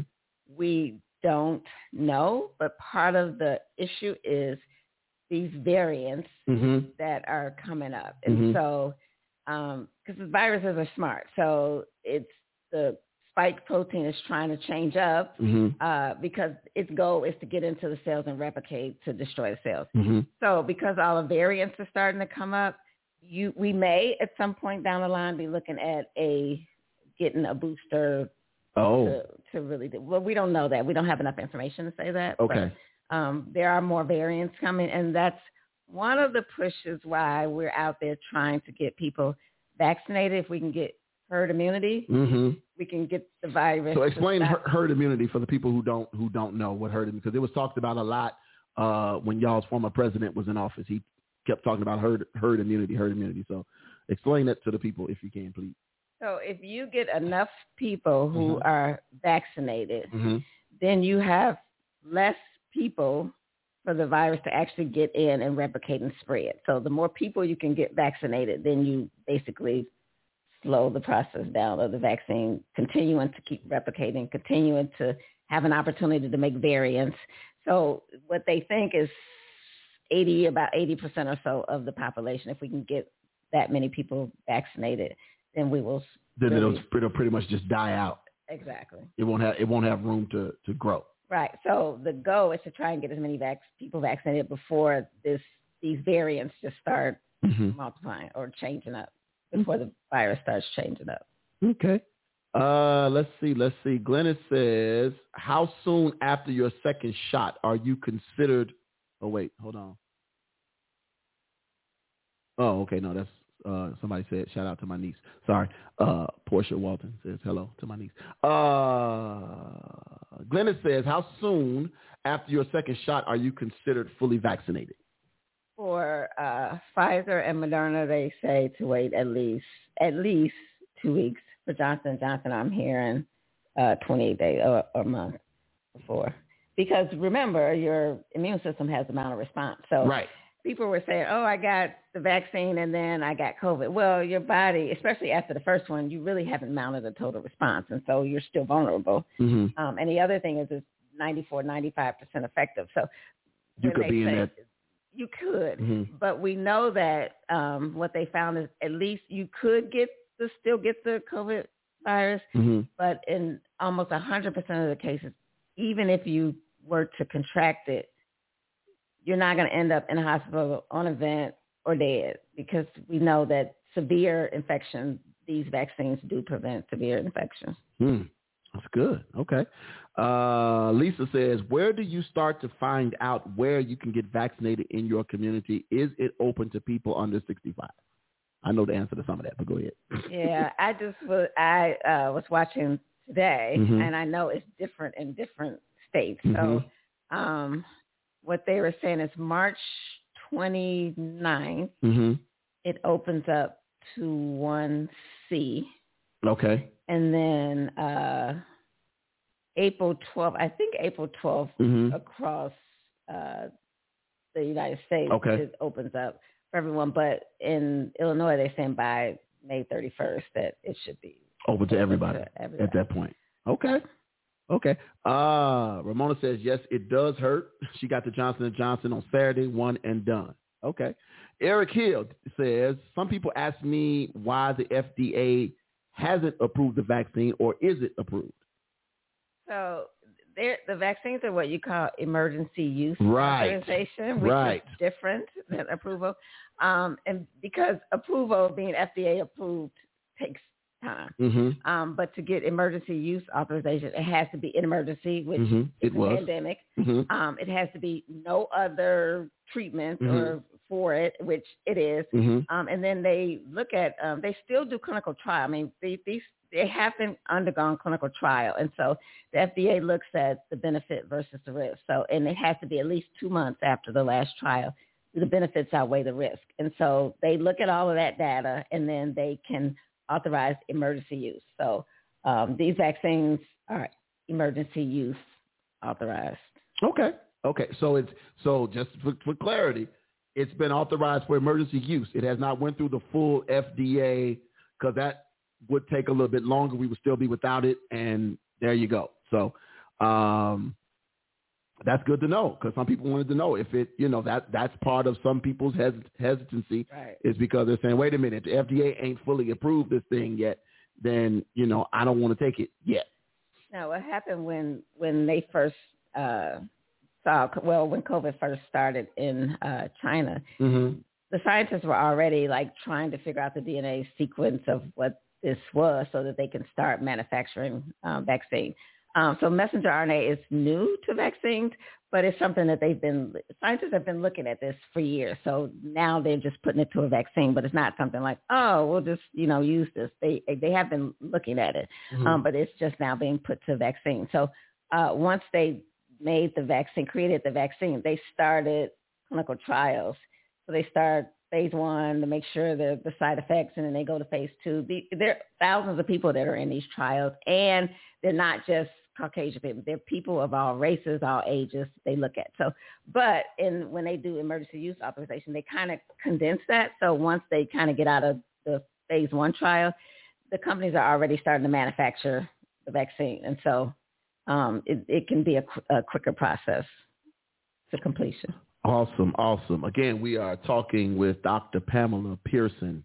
we don't know, but part of the issue is these variants that are coming up. And so, because the viruses are smart, so it's the spike protein is trying to change up because its goal is to get into the cells and replicate to destroy the cells. So because all the variants are starting to come up, we may at some point down the line be looking at getting a booster to really do. Well, we don't know that. We don't have enough information to say that. Okay. But, there are more variants coming, and that's one of the pushes why we're out there trying to get people vaccinated. If we can get herd immunity, we can get the virus. So explain herd immunity for the people who don't know what herd immunity, because it was talked about a lot when y'all's former president was in office. He kept talking about herd immunity. So explain that to the people if you can, please. So if you get enough people who are vaccinated, then you have less people for the virus to actually get in and replicate and spread. So the more people you can get vaccinated, then you basically slow the process down of the vaccine, continuing to keep replicating, continuing to have an opportunity to make variants. So what they think is about 80% or so of the population, if we can get that many people vaccinated, then we will. Then it'll pretty much just die out. Exactly. It won't have room to grow. Right. So the goal is to try and get as many people vaccinated before these variants just start multiplying or changing up, before the virus starts changing up. Okay. Let's see. Glennis says, how soon after your second shot are you considered? Oh, wait, hold on. Oh, okay. No, that's somebody said, shout out to my niece. Sorry. Portia Walton says hello to my niece. Glennis says, how soon after your second shot are you considered fully vaccinated? For Pfizer and Moderna, they say to wait at least 2 weeks. For Johnson & Johnson, I'm hearing 28 days or a month before. Because remember, your immune system has a amount of response. So right. People were saying, I got the vaccine and then I got COVID. Well, your body, especially after the first one, you really haven't mounted a total response. And so you're still vulnerable. And the other thing is it's 94, 95% effective. So you could be in that. You could. But we know that what they found is at least you could still get the COVID virus. But in almost 100% of the cases, even if you were to contract it, you're not going to end up in a hospital on a vent or dead, because we know that severe infection, these vaccines do prevent severe infection. That's good. Okay. Lisa says, where do you start to find out where you can get vaccinated in your community? Is it open to people under 65? I know the answer to some of that, but go ahead. Yeah, I was watching today, and I know it's different in different states. So what they were saying is March 29th, it opens up to 1C. Okay. And then April 12th, across the United States, it opens up for everyone. But in Illinois, they're saying by May 31st that it should be open to everybody at that point. Okay. Okay. Ramona says, yes, it does hurt. She got the Johnson & Johnson on Saturday, one and done. Okay. Eric Hill says, some people ask me why the FDA hasn't approved the vaccine, or is it approved? So the vaccines are what you call emergency use authorization, which is different than approval. And because approval, being FDA approved, takes time. But to get emergency use authorization, it has to be an emergency, which is a pandemic. It has to be no other treatment or for it, which it is. And then they look at, they still do clinical trial. I mean, they haven't undergone clinical trial. And so the FDA looks at the benefit versus the risk. So, and it has to be at least 2 months after the last trial. The benefits outweigh the risk. And so they look at all of that data, and then they can authorize emergency use. So these vaccines are emergency use authorized. Okay. So just for clarity, it's been authorized for emergency use. It has not went through the full FDA, because that would take a little bit longer. We would still be without it. And there you go. So that's good to know, because some people wanted to know if it, that's part of some people's hesitancy is because they're saying, wait a minute, the FDA ain't fully approved this thing yet. Then, I don't want to take it yet. Now, what happened when they first when COVID first started in China, the scientists were already trying to figure out the DNA sequence of what this was so that they can start manufacturing vaccine. So messenger RNA is new to vaccines, but it's something that scientists have been looking at this for years. So now they're just putting it to a vaccine, but it's not something like, oh, we'll just, use this. They have been looking at it, but it's just now being put to vaccine. So once they made the vaccine, created the vaccine, they started clinical trials. So they start phase 1 to make sure the side effects, and then they go to phase 2. There are thousands of people that are in these trials, and they're not just Caucasian people. They're people of all races, all ages they look at. So, but when they do emergency use authorization, they kind of condense that. So once they kind of get out of the phase 1 trial, the companies are already starting to manufacture the vaccine. And so it can be a quicker process to completion. Awesome. Again, we are talking with Dr. Pamela Pearson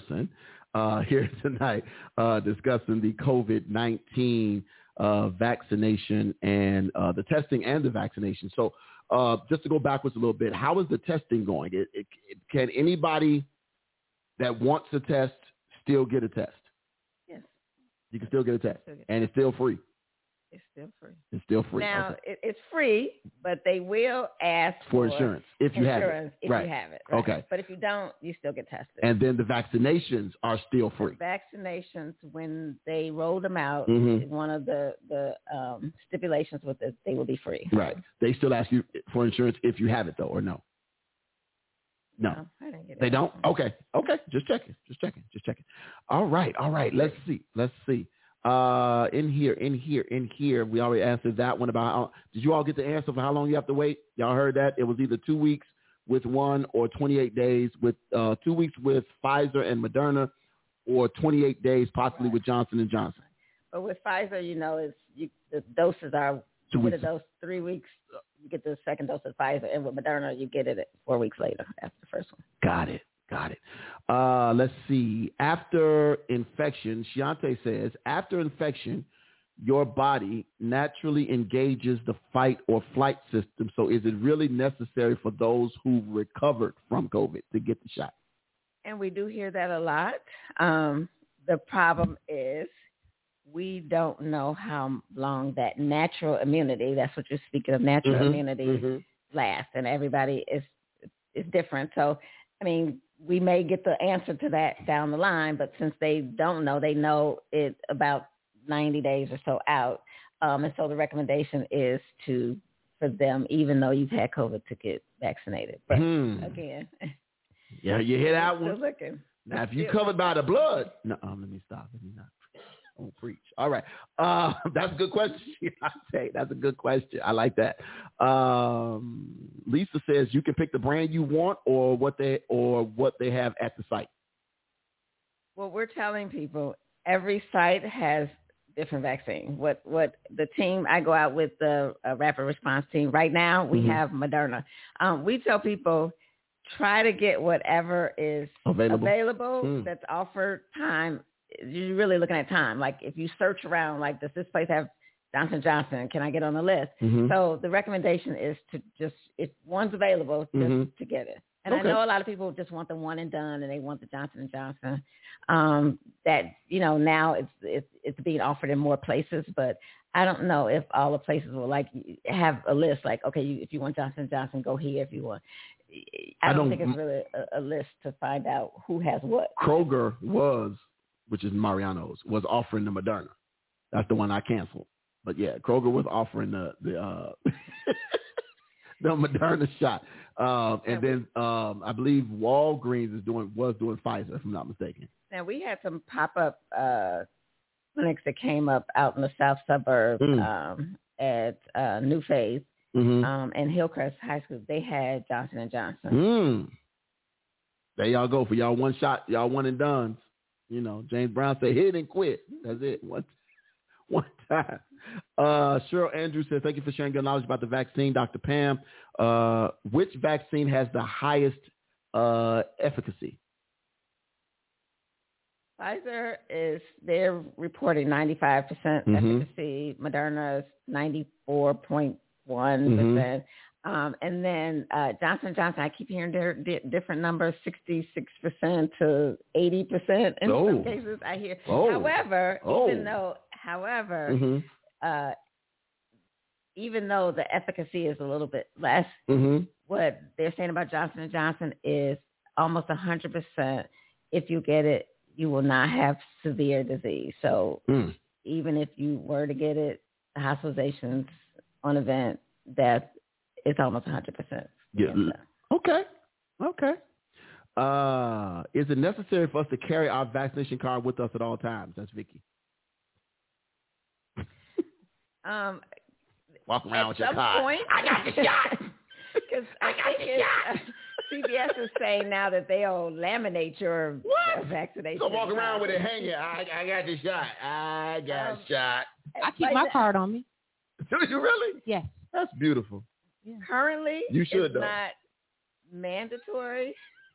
here tonight, discussing the COVID-19 vaccination and the testing and the vaccination. So just to go backwards a little bit, how is the testing going? Can anybody that wants a test still get a test? Yes. You can still get a test, and it's still free. It's still free. Now, it's free, but they will ask for insurance if you have it. You have it. Right? Okay. But if you don't, you still get tested. And then the vaccinations are still free. The vaccinations, when they roll them out, one of the stipulations with it, they will be free. Right. They still ask you for insurance if you have it, though, or no? No. I didn't get it. They don't? Okay. Just checking. All right. Let's see. In here, we already answered that one about did you all get the answer for how long you have to wait? Y'all heard that? It was either 2 weeks with one or 28 days with 2 weeks with Pfizer and Moderna, or 28 days possibly with Johnson & Johnson. But with Pfizer, the doses are 2 weeks. 3 weeks, you get the second dose of Pfizer, and with Moderna, you get it 4 weeks later after the first one. Got it. Let's see. After infection, Shiante says, after infection, your body naturally engages the fight or flight system. So is it really necessary for those who recovered from COVID to get the shot? And we do hear that a lot. The problem is we don't know how long that natural immunity, that's what you're speaking of, natural immunity lasts. And everybody is different. So, I mean, we may get the answer to that down the line, but since they don't know, they know it about 90 days or so out. And so the recommendation is for them, even though you've had COVID, to get vaccinated. But again. Yeah, you hear that one? Looking. Now, if you covered by the blood. No, let me stop. Let me not. Don't preach. All right. That's a good question. I say that's a good question. I like that. Lisa says you can pick the brand you want or what they have at the site. Well, we're telling people every site has different vaccine. What the team, I go out with the rapid response team. Right now we have Moderna. We tell people try to get whatever is available that's offered time. You're really looking at time. Like if you search around, like does this place have Johnson & Johnson? Can I get on the list? So the recommendation is to just, if one's available, just to get it. And I know a lot of people just want the one and done, and they want the Johnson & Johnson. That, you know, now it's being offered in more places, but I don't know if all the places will like have a list. Like, okay, if you want Johnson & Johnson, go here. If you want, I don't think it's really a list to find out who has what. Kroger which is Mariano's, was offering the Moderna. That's the one I canceled. But yeah, Kroger was offering the the Moderna shot. And then I believe Walgreens was doing Pfizer, if I'm not mistaken. Now we had some pop-up clinics that came up out in the south suburbs at New Phase and Hillcrest High School. They had Johnson & Johnson. There y'all go for y'all one shot, y'all one and done. You know, James Brown said, hit and quit. That's it. One time. Cheryl Andrews says, thank you for sharing your knowledge about the vaccine, Dr. Pam. Which vaccine has the highest efficacy? Pfizer they're reporting 95% efficacy. Moderna is 94.1%. And then Johnson & Johnson, I keep hearing their different numbers, 66% to 80% in some cases. I hear. However, even though the efficacy is a little bit less, what they're saying about Johnson & Johnson is almost 100%. If you get it, you will not have severe disease. So even if you were to get it, hospitalizations on event, death, it's almost 100%. Yeah. Okay. Is it necessary for us to carry our vaccination card with us at all times? That's Vicky. Walk around with your card. Point, I got the shot. Because I think CBS is saying now that they'll laminate your vaccination. So walk around with it hanging. I got the shot. I got shot. I keep my card on me. Do you really? Yes. That's beautiful. Yeah. Currently, it's not mandatory.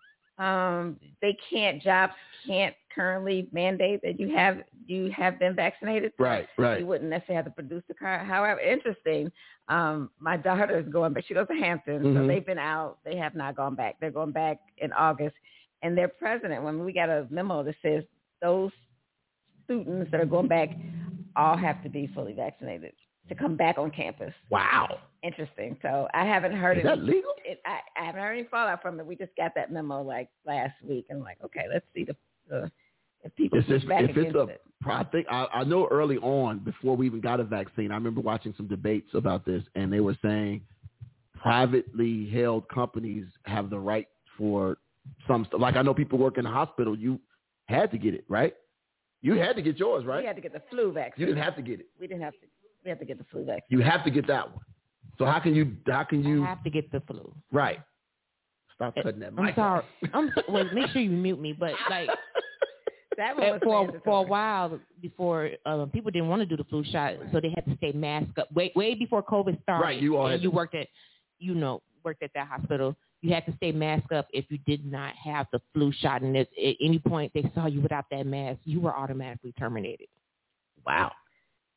Jobs can't currently mandate that you have been vaccinated. Right. You wouldn't necessarily have to produce the card. However, interesting, my daughter is going back. She goes to Hampton, so they've been out. They have not gone back. They're going back in August. And their president, when we got a memo that says those students that are going back all have to be fully vaccinated to come back on campus. Wow. Interesting. So I haven't heard Is that legal? I haven't heard any fallout from it. We just got that memo like last week, and like, okay, let's see if people push back against it. I think I know early on, before we even got a vaccine, I remember watching some debates about this, and they were saying privately held companies have the right for some stuff. Like I know people work in the hospital. You had to get it, right? You had to get yours, right? We had to get the flu vaccine. You didn't have to get it. We didn't have to. We have to get the flu vaccine. You have to get that one. So how can you? I have to get the flu. Right. Stop cutting that mic. I'm sorry. Wait, make sure you mute me. But like that one was for a while before people didn't want to do the flu shot, so they had to stay masked up. Way before COVID started. Right. You all had you worked at that hospital. You had to stay masked up if you did not have the flu shot, and at any point they saw you without that mask, you were automatically terminated. Wow.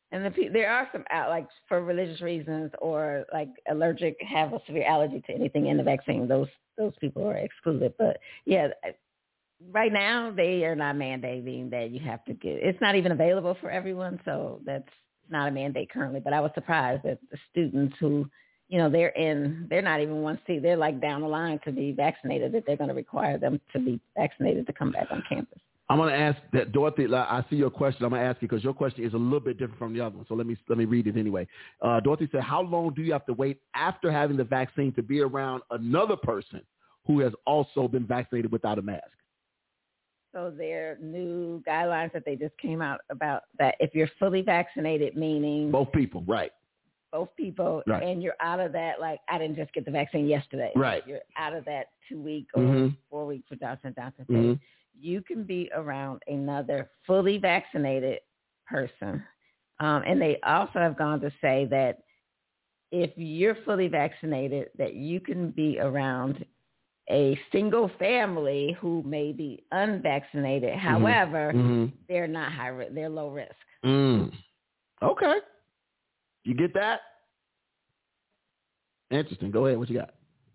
And there are some like for religious reasons or like allergic, have a severe allergy to anything in the vaccine. Those people are excluded. But yeah, right now they are not mandating that you have to get. It's not even available for everyone, so that's not a mandate currently. But I was surprised that the students who, they're not even 1C. They're like down the line to be vaccinated, that they're going to require them to be vaccinated to come back on campus. I'm going to ask that, Dorothy. I see your question. I'm going to ask you because your question is a little bit different from the other one. So let me read it anyway. Dorothy said, how long do you have to wait after having the vaccine to be around another person who has also been vaccinated without a mask? So there are new guidelines that they just came out about that if you're fully vaccinated, meaning both people, right? Both people, right. And you're out of that, like, I didn't just get the vaccine yesterday. Right. You're out of that 2-week or 4-week for Johnson & Johnson phase. You can be around another fully vaccinated person. And they also have gone to say that if you're fully vaccinated, that you can be around a single family who may be unvaccinated. However, they're not high risk. They're low risk. Okay. You get that? Interesting. Go ahead. What you got?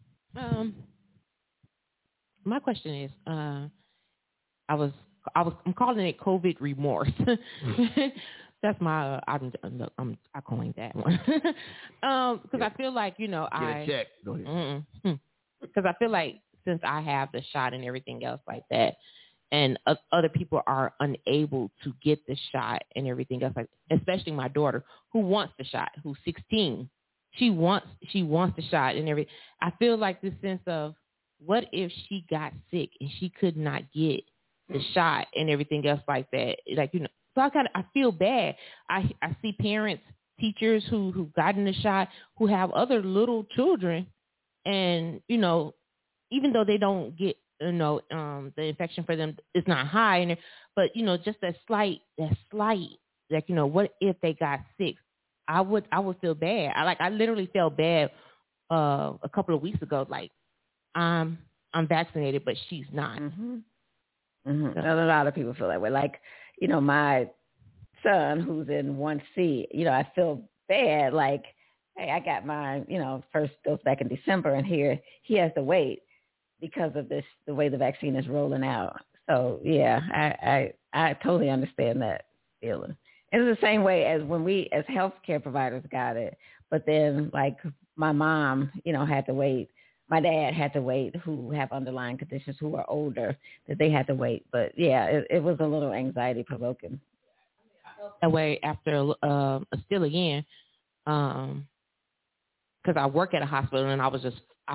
My question is, I'm calling it COVID remorse. That's my, I coined that one. Because I feel like, Get a check. Go ahead. Because I feel like since I have the shot and everything else like that, and other people are unable to get the shot and everything else, like especially my daughter who wants the shot, who's 16, she wants the shot and everything. I feel like this sense of what if she got sick and she could not get the shot and everything else like that, like So I feel bad. I see parents, teachers who've gotten the shot who have other little children, and even though they don't get the infection for them is not high, but just that slight, like what if they got sick? I would feel bad. I literally felt bad a couple of weeks ago. Like I'm vaccinated, but she's not. So. A lot of people feel that way. Like my son who's in 1C, I feel bad. Like, hey, I got my first dose back in December, and here he has to wait because of this, the way the vaccine is rolling out. So yeah, I totally understand that feeling. It's the same way as when we as healthcare providers got it, but then like my mom, had to wait. My dad had to wait, who have underlying conditions, who are older, that they had to wait. But yeah, it was a little anxiety provoking. That way after still again, because I work at a hospital and I was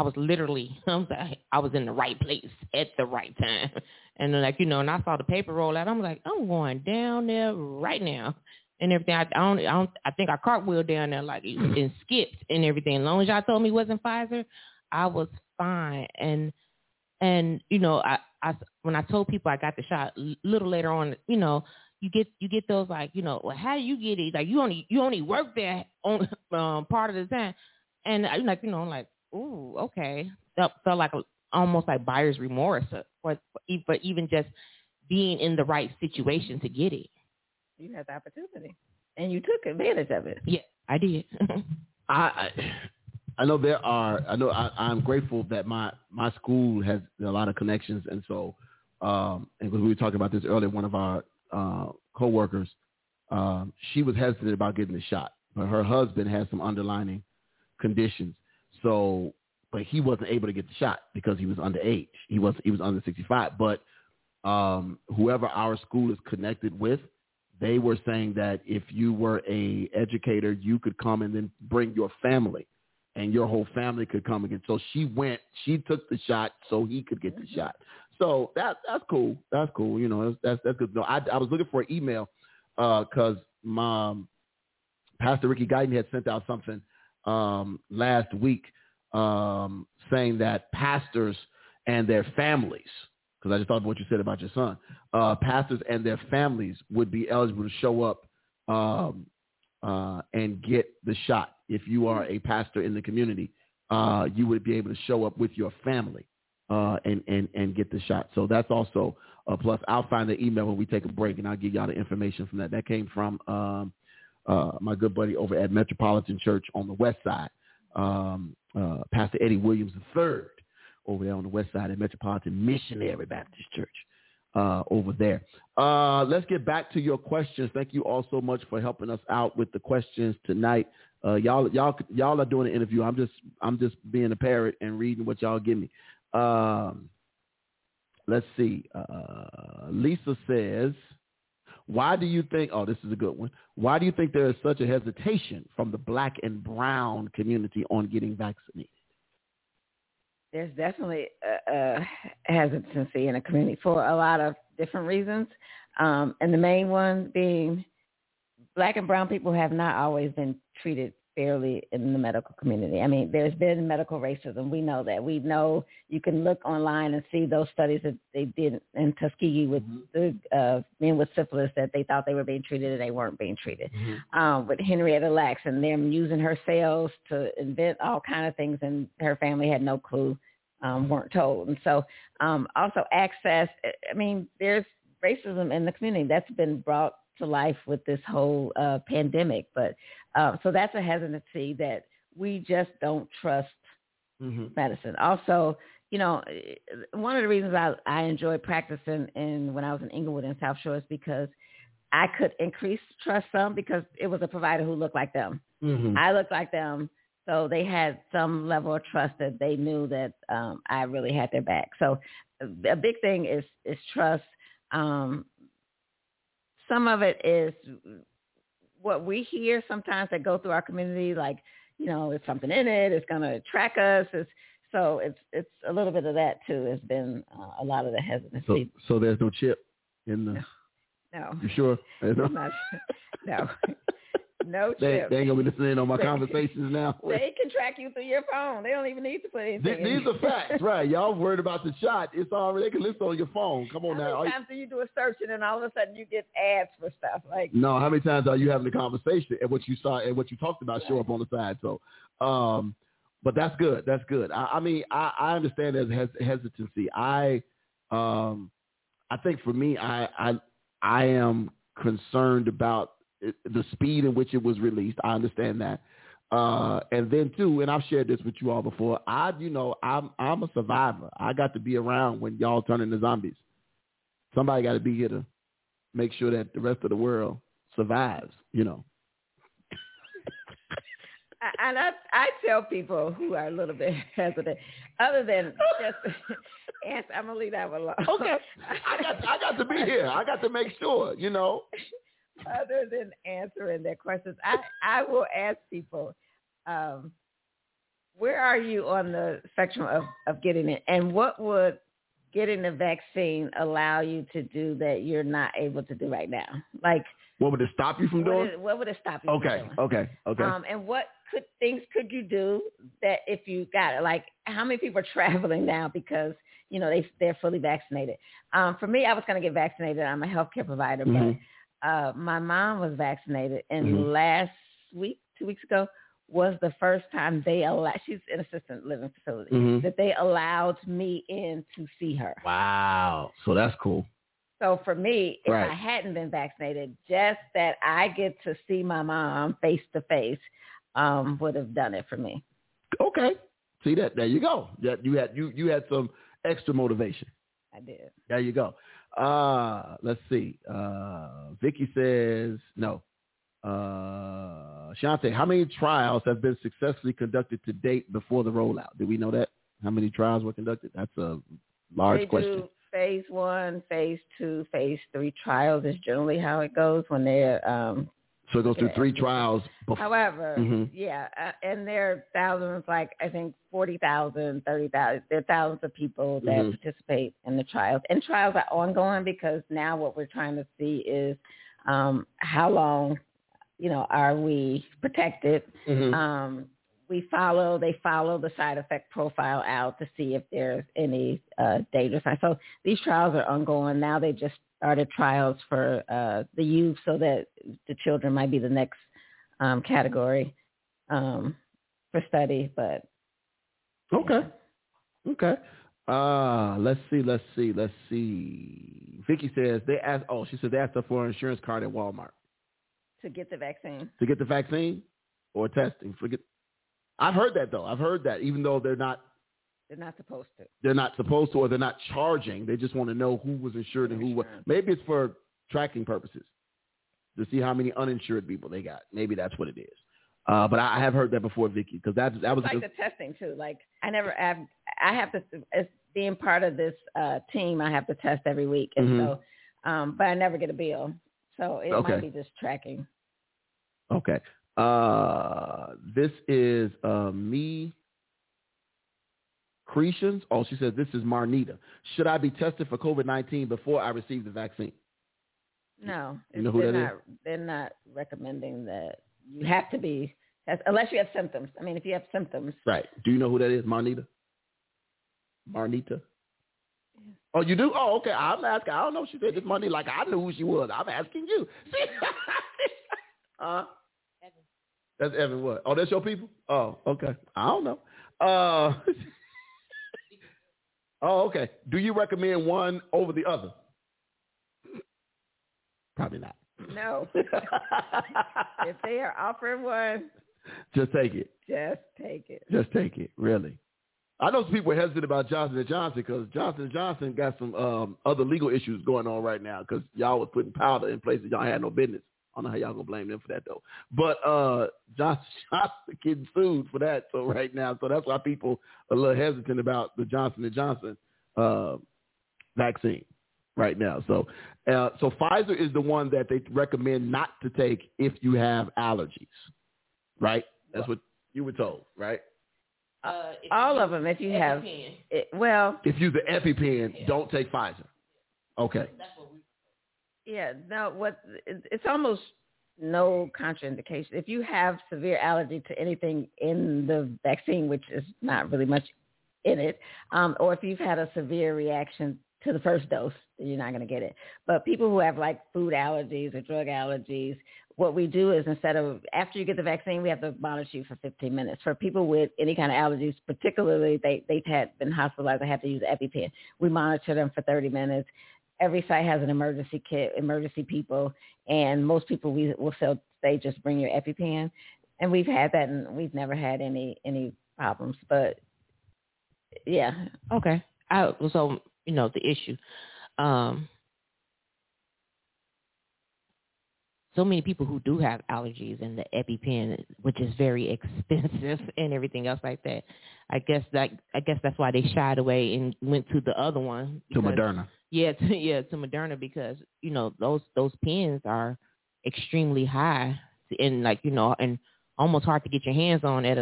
in the right place at the right time. And then and I saw the paper roll out. I'm like, I'm going down there right now and everything. I think I cartwheeled down there like and skipped and everything. As long as y'all told me it wasn't Pfizer, I was fine. And I when I told people I got the shot, a little later on, you get those like, well, how do you get it? Like you only work there on part of the time. And I'm like, I'm like, ooh, okay. That felt like almost like buyer's remorse for even just being in the right situation to get it. You had the opportunity, and you took advantage of it. Yeah, I did. I know I'm grateful that my school has a lot of connections, and so and because we were talking about this earlier, one of our coworkers, she was hesitant about getting the shot, but her husband has some underlying conditions, but he wasn't able to get the shot because he was underage. He was under 65. But whoever our school is connected with, they were saying that if you were a educator, you could come and then bring your family, and your whole family could come again. So she took the shot so he could get the shot. So that's cool. That's cool. That's good. No, I was looking for an email because Pastor Ricky Guyton had sent out something last week saying that pastors and their families, because I just thought of what you said about your son, pastors and their families would be eligible to show up and get the shot. If you are a pastor in the community, you would be able to show up with your family and get the shot. So that's also a plus. I'll find the email when we take a break, and I'll give y'all the information from that. That came from my good buddy over at Metropolitan Church on the west side, Pastor Eddie Williams III, over there on the west side at Metropolitan Missionary Baptist Church. Over there. Let's get back to your questions. Thank you all so much for helping us out with the questions tonight. Y'all are doing an interview. I'm just being a parrot and reading what y'all give me. Let's see. Lisa says, why do you think, oh, this is a good one. Why do you think there is such a hesitation from the black and brown community on getting vaccinated? There's definitely a hesitancy in the community for a lot of different reasons. And the main one being black and brown people have not always been treated fairly in the medical community. I mean, there's been medical racism. We know that. We know you can look online and see those studies that they did in Tuskegee with the men with syphilis that they thought they were being treated and they weren't being treated. With Henrietta Lacks and them using her cells to invent all kind of things, and her family had no clue, weren't told. And so also access, I mean, there's racism in the community that's been brought to life with this whole pandemic. But so that's a hesitancy that we just don't trust medicine. Also, you know, one of the reasons I enjoyed practicing when I was in Inglewood and South Shore is because I could increase trust some because it was a provider who looked like them. I looked like them. So they had some level of trust that they knew that I really had their back. So a big thing is trust. Some of it is what we hear sometimes that go through our community, like, you know, there's something in it, it's going to track us. So it's a little bit of that too. Has been a lot of the hesitancy. So there's no chip in the. No. You sure? No. No chip. They ain't gonna be listening on my conversations now. They can track you through your phone. They don't even need to put anything. These are facts, right? Y'all worried about the shot? It's already. They can listen on your phone. Come on now. How many times do you do a search and then all of a sudden you get ads for stuff like? No. How many times are you having the conversation and what you saw and what you talked about show up on the side? So, but that's good. That's good. I mean, I understand there's hesitancy. I think for me, I am concerned about the speed in which it was released. I understand that. And then too, and I've shared this with you all before, I'm a survivor. I got to be around when y'all turn into zombies. Somebody got to be here to make sure that the rest of the world survives, you know. And I tell people who are a little bit hesitant, other than just answer, I'm gonna leave that one alone. Okay, I got to be here. I got to make sure, you know. Other than answering their questions, I will ask people, where are you on the spectrum of getting it, and what would getting the vaccine allow you to do that you're not able to do right now? Like, what would it stop you from doing? What would it stop you from doing? Okay. And what things could you do that if you got it? Like, how many people are traveling now because, you know, they're fully vaccinated? For me, I was going to get vaccinated. I'm a healthcare provider, but my mom was vaccinated, and last week, 2 weeks ago, was the first time they allowed, she's in assisted living facility, that they allowed me in to see her. Wow. So that's cool. So for me, if I hadn't been vaccinated, just that I get to see my mom face to face would have done it for me. Okay. See that? There you go. You had some extra motivation. I did. There you go. Let's see. Vicky says no. Shante, how many trials have been successfully conducted to date before the rollout? Do we know that? How many trials were conducted? That's a large question. Phase 1, phase 2, phase 3 trials is generally how it goes when they're. So it goes through 3 trials. However, and there are thousands, like I think 40,000, 30,000. There are thousands of people that participate in the trials. And trials are ongoing because now what we're trying to see is how long, you know, are we protected? They follow the side effect profile out to see if there's any danger signs. So these trials are ongoing. Now they just started trials for the youth, so that the children might be the next category for study. But okay. Let's see. Vicky says they asked. Oh, she said they asked her for an insurance card at Walmart. To get the vaccine. To get the vaccine or testing? I've heard that, though. I've heard that, even though they're not supposed to. They're not supposed to, or they're not charging. They just want to know who was insured and who was. Maybe it's for tracking purposes to see how many uninsured people they got. Maybe that's what it is. But I have heard that before, Vicky, because that was like the testing too. Like I have to, as being part of this team, I have to test every week, and so, but I never get a bill, so it might be just tracking. Okay. This is me. Creations. Oh, she says, this is Marnita. Should I be tested for COVID-19 before I receive the vaccine? No. You know who that is? They're not recommending that you have to be, unless you have symptoms. I mean, if you have symptoms. Right. Do you know who that is, Marnita? Marnita? Yeah. Oh, you do? Oh, okay. I'm asking. I don't know. She said this Marnita like I knew who she was. I'm asking you. See? Evan. That's Evan what? Oh, that's your people? Oh, okay. I don't know. Oh, okay. Do you recommend one over the other? Probably not. No. If they are offering one, just take it. Just take it. Just take it. Really. I know some people are hesitant about Johnson & Johnson because Johnson & Johnson got some other legal issues going on right now because y'all was putting powder in places y'all had no business. I don't know how y'all gonna blame them for that though. But Johnson getting sued for that right now, so that's why people are a little hesitant about the Johnson & Johnson vaccine right now. So Pfizer is the one that they recommend not to take if you have allergies, right? That's what you were told, right? All of them. If you have, if you use the EpiPen, don't take Pfizer. Okay. Yeah, no, it's almost no contraindication. If you have severe allergy to anything in the vaccine, which is not really much in it, or if you've had a severe reaction to the first dose, then you're not going to get it. But people who have like food allergies or drug allergies, what we do is after you get the vaccine, we have to monitor you for 15 minutes. For people with any kind of allergies, particularly they've had been hospitalized, they have to use EpiPen. We monitor them for 30 minutes. Every site has an emergency kit, emergency people, and most people will say just bring your EpiPen. And we've had that, and we've never had any problems. But yeah, okay. So the issue. So many people who do have allergies and the EpiPen, which is very expensive and everything else like that. I guess that's why they shied away and went to the other one. To Moderna. Yeah, to Moderna because those pens are extremely high and and almost hard to get your hands on at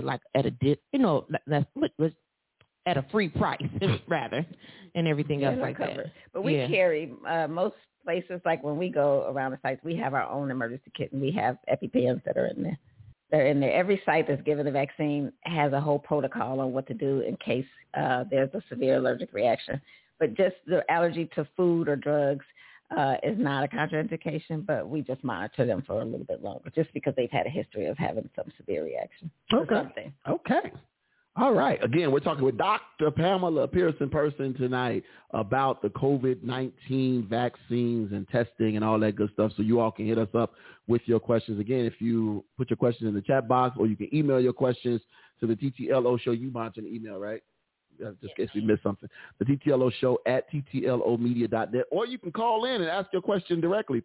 a free price rather, and everything else like that. But we carry most places, like when we go around the sites, we have our own emergency kit and we have EpiPens that are in there. They're in there. Every site that's given the vaccine has a whole protocol on what to do in case there's a severe allergic reaction. But just the allergy to food or drugs is not a contraindication, but we just monitor them for a little bit longer just because they've had a history of having some severe reaction. Okay. Okay. All right. Again, we're talking with Dr. Pamela Pearson tonight about the COVID-19 vaccines and testing and all that good stuff. So you all can hit us up with your questions. Again, if you put your questions in the chat box or you can email your questions to the TTLO show. You mentioned an email, right? Just in case we missed something. The TTLO show at ttlomedia.net. Or you can call in and ask your question directly.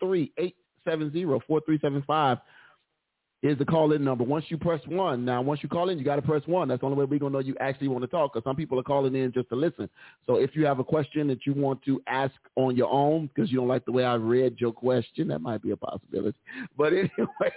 323-870-4375 is the call-in number. Once you call in, you got to press 1. That's the only way we're going to know you actually want to talk, because some people are calling in just to listen. So if you have a question that you want to ask on your own because you don't like the way I read your question, that might be a possibility. But anyway,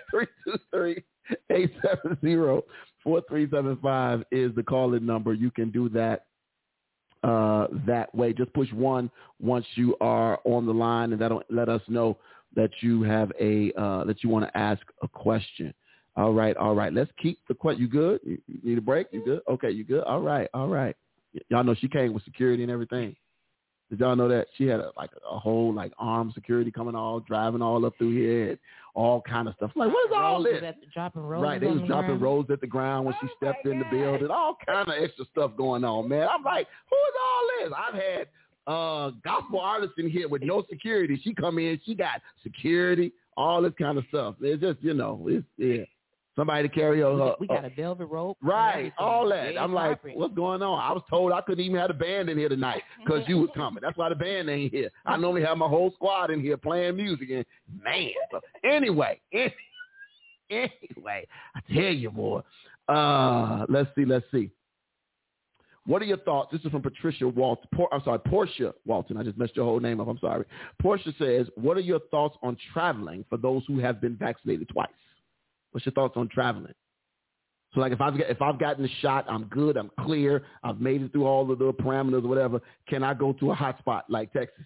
323-870-4375 is the call-in number. You can do that that way. Just push 1 once you are on the line, and that'll let us know that you have that you want to ask a question. All right. Let's keep the question. You good? You need a break? You good? Okay, you good? All right. Y'all know she came with security and everything. Did y'all know that? She had a whole armed security coming driving all up through here, and all kind of stuff. Like, what is all this? Dropping rolls. Right, they was dropping rolls at the ground when she stepped in the building. All kind of extra stuff going on, man. I'm like, who is all this? I've had gospel artists in here with no security. She come in, she got security, all this kind of stuff. It's just, somebody to carry her. We got a velvet rope. Right, all that. Very I'm appropriate. like, what's going on? I was told I couldn't even have the band in here tonight because you was coming. That's why the band ain't here. I normally have my whole squad in here playing music. And man, so anyway, I tell you, boy. Let's see. What are your thoughts? This is from Portia Walton. I just messed your whole name up. I'm sorry. Portia says, what are your thoughts on traveling for those who have been vaccinated twice? What's your thoughts on traveling? So like if I've gotten the shot, I'm good, I'm clear, I've made it through all of the parameters or whatever, can I go to a hot spot like Texas?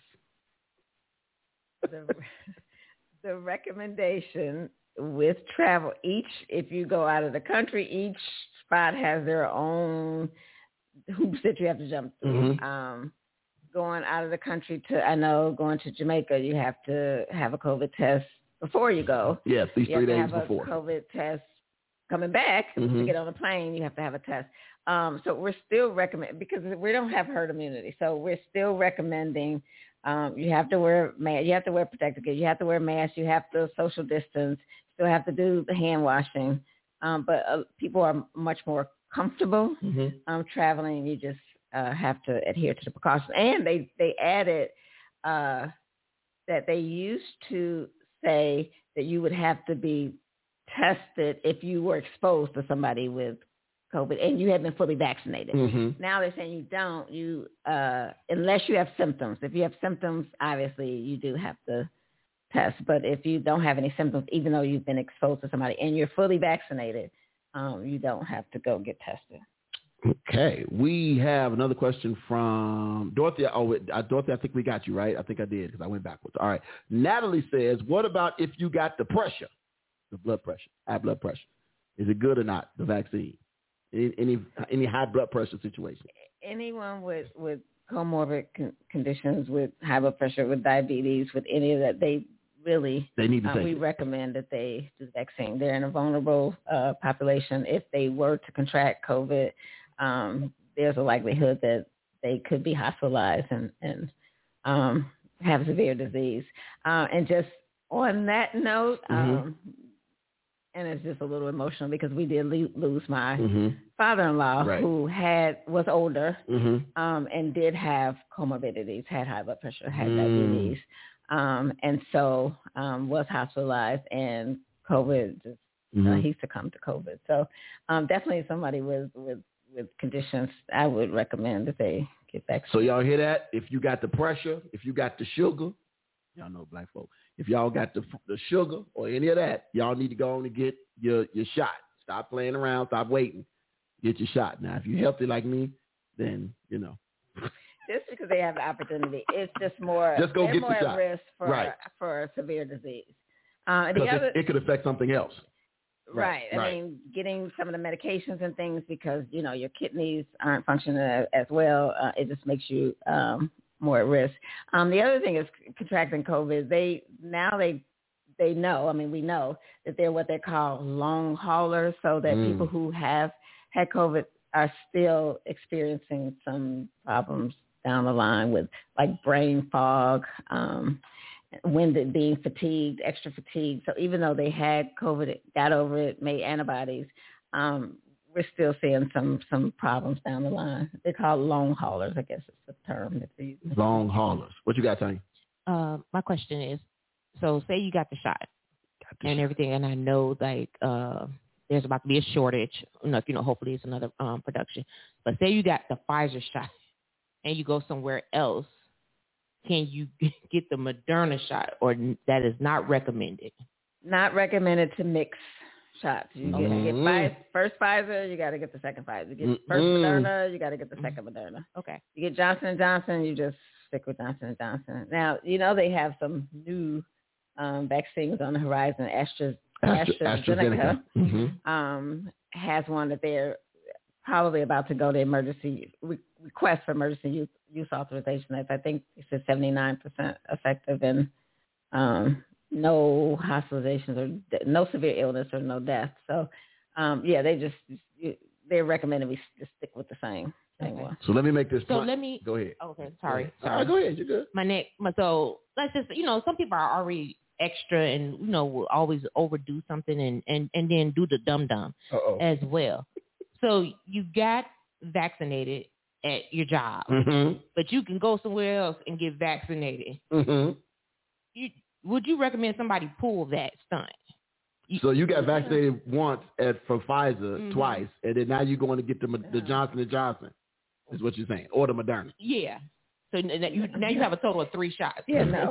The recommendation with travel, if you go out of the country, each spot has their own hoops that you have to jump through. Mm-hmm. Going out of the country going to Jamaica, you have to have a COVID test before you go. Yes, these 3 days before. You have to have a COVID test coming back to get on the plane. You have to have a test. So we're still recommending, because we don't have herd immunity. So we're still recommending you have to wear mask, you have to wear protective gear, you have to wear masks, you have to social distance, still have to do the hand washing. But people are much more comfortable traveling. You just have to adhere to the precautions. And they added that they used to say that you would have to be tested if you were exposed to somebody with COVID and you had been fully vaccinated. Now they're saying you don't. Unless you have symptoms. If you have symptoms, obviously you do have to test. But if you don't have any symptoms, even though you've been exposed to somebody and you're fully vaccinated, you don't have to go get tested. Okay. We have another question from Dorothy. Dorothy, I think we got you, right? I think I did because I went backwards. All right. Natalie says, what about if you got the pressure, the blood pressure, high blood pressure? Is it good or not, the vaccine? Any high blood pressure situation? Anyone with comorbid conditions, with high blood pressure, with diabetes, with any of that, they need to take we recommend that they do the vaccine. They're in a vulnerable population. If they were to contract COVID, there's a likelihood that they could be hospitalized and have severe disease. And just on that note, and it's just a little emotional because we did lose my father-in-law who was older and did have comorbidities, had high blood pressure, had diabetes. And so was hospitalized, and COVID he succumbed to COVID. So definitely somebody with conditions, I would recommend that they get vaccinated. So y'all hear that? If you got the pressure, if you got the sugar, y'all know black folk. If y'all got the sugar or any of that, y'all need to go on and get your shot. Stop playing around. Stop waiting. Get your shot. Now, if you're healthy like me, then Just because they have the opportunity, it's just more. Just go get the shot. At risk for severe disease. It could affect something else. Right. I mean, getting some of the medications and things because your kidneys aren't functioning as well. It just makes you more at risk. The other thing is contracting COVID. They know. I mean, we know that they're what they call long haulers, so that people who have had COVID are still experiencing some problems down the line with like brain fog, winded, being fatigued, extra fatigued. So even though they had COVID, got over it, made antibodies, we're still seeing some problems down the line. They're called long haulers, I guess is the term that they use. Long haulers. What you got, Tanya? My question is, so say you got the shot and everything, and I know like there's about to be a shortage. Hopefully it's another production. But say you got the Pfizer shot and you go somewhere else, can you get the Moderna shot, or that is not recommended? Not recommended to mix shots. You get first Pfizer, you got to get the second Pfizer. You get first Moderna, you got to get the second Moderna. Okay. You get Johnson & Johnson, you just stick with Johnson & Johnson. Now, they have some new vaccines on the horizon. AstraZeneca has one that they're probably about to go to emergency request for emergency use authorization. That's, I think it says 79% effective and no hospitalizations or no severe illness or no death. So, they're recommending we just stick with the same one. So let me make this point. Go ahead. Okay, sorry. Go ahead. You're good. So let's just, some people are already extra and, you know, will always overdo something and then do the dumb as well. So you got vaccinated at your job, but you can go somewhere else and get vaccinated. Would you recommend somebody pull that stunt? So you got vaccinated once for Pfizer, twice, and then now you're going to get the Johnson & Johnson, is what you're saying, or the Moderna. Yeah. So now you have a total of 3 shots. Yeah, no.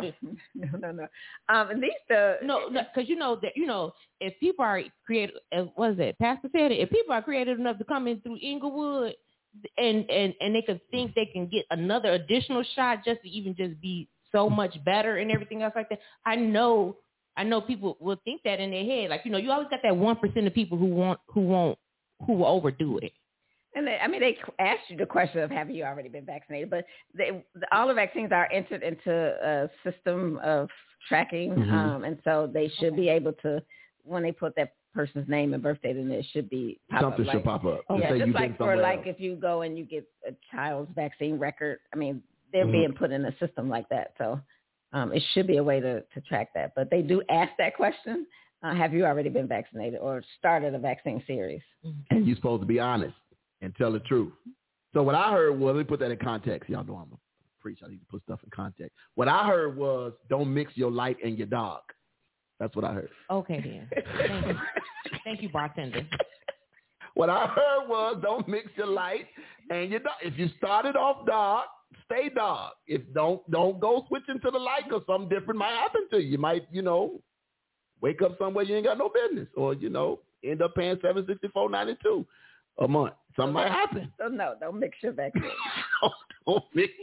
At least because if people are creative, what is it? Pastor said it. If people are creative enough to come in through Inglewood, and they could think they can get another additional shot just to even just be so much better and everything else like that. I know people will think that in their head. Like, you always got that 1% of people who will overdo it. And they asked you the question of have you already been vaccinated, but all the vaccines are entered into a system of tracking, and so they should be able to, when they put that person's name and birth date in, it should be something should pop up. Yeah, just like for if you go and you get a child's vaccine record, they're being put in a system like that. So it should be a way to track that. But they do ask that question: have you already been vaccinated or started a vaccine series? And you're supposed to be honest and tell the truth. So what I heard was, let me put that in context. Y'all know I'm a preacher. I need to put stuff in context. What I heard was, don't mix your light and your dark. That's what I heard. Okay, then. Thank you. Thank you, bartender. What I heard was, don't mix your light and your dark. If you started off dark, stay dark. If don't go switching to the light, because something different might happen to you. You might, wake up somewhere you ain't got no business, or end up paying $764.92 a month. Something might happen. So no, don't mix your vaccine. don't mix.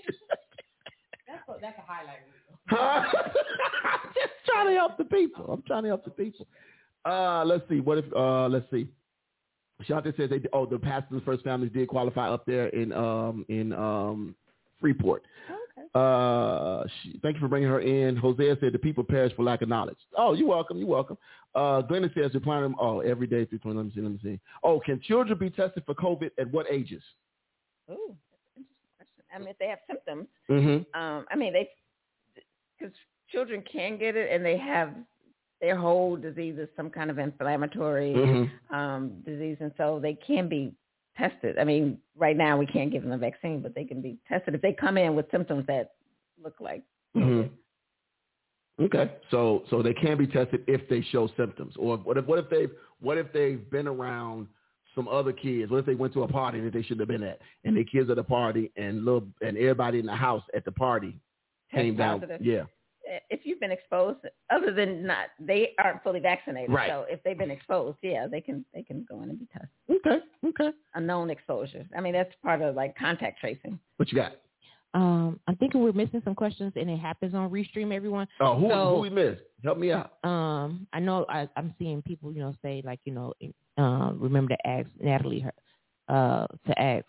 That's a highlight. I'm just trying to help the people. Let's see. What if? Let's see. Shante says the Pastor's First Families did qualify up there in Freeport. Thank you for bringing her in. Hosea said the people perish for lack of knowledge. Oh, you're welcome. Glenn says you're planning every day through 20. Let me see. Oh, can children be tested for COVID at what ages? Oh, that's an interesting question. If they have symptoms, because children can get it and they have their whole disease is some kind of inflammatory disease, and so they can be tested. Right now we can't give them a vaccine, but they can be tested if they come in with symptoms that look like COVID. Okay, so they can be tested if they show symptoms, or what if they've been around some other kids? What if they went to a party that they shouldn't have been at, and the kids at the party and everybody in the house at the party came down? Yeah. If you've been exposed, other than they aren't fully vaccinated. Right. So if they've been exposed, they can go in and be tested. Okay. A known exposure. That's part of contact tracing. What you got? I'm thinking we're missing some questions, and it happens on Restream, everyone. Oh, who we missed? Help me out. I know I'm seeing people, say remember to ask Natalie to ask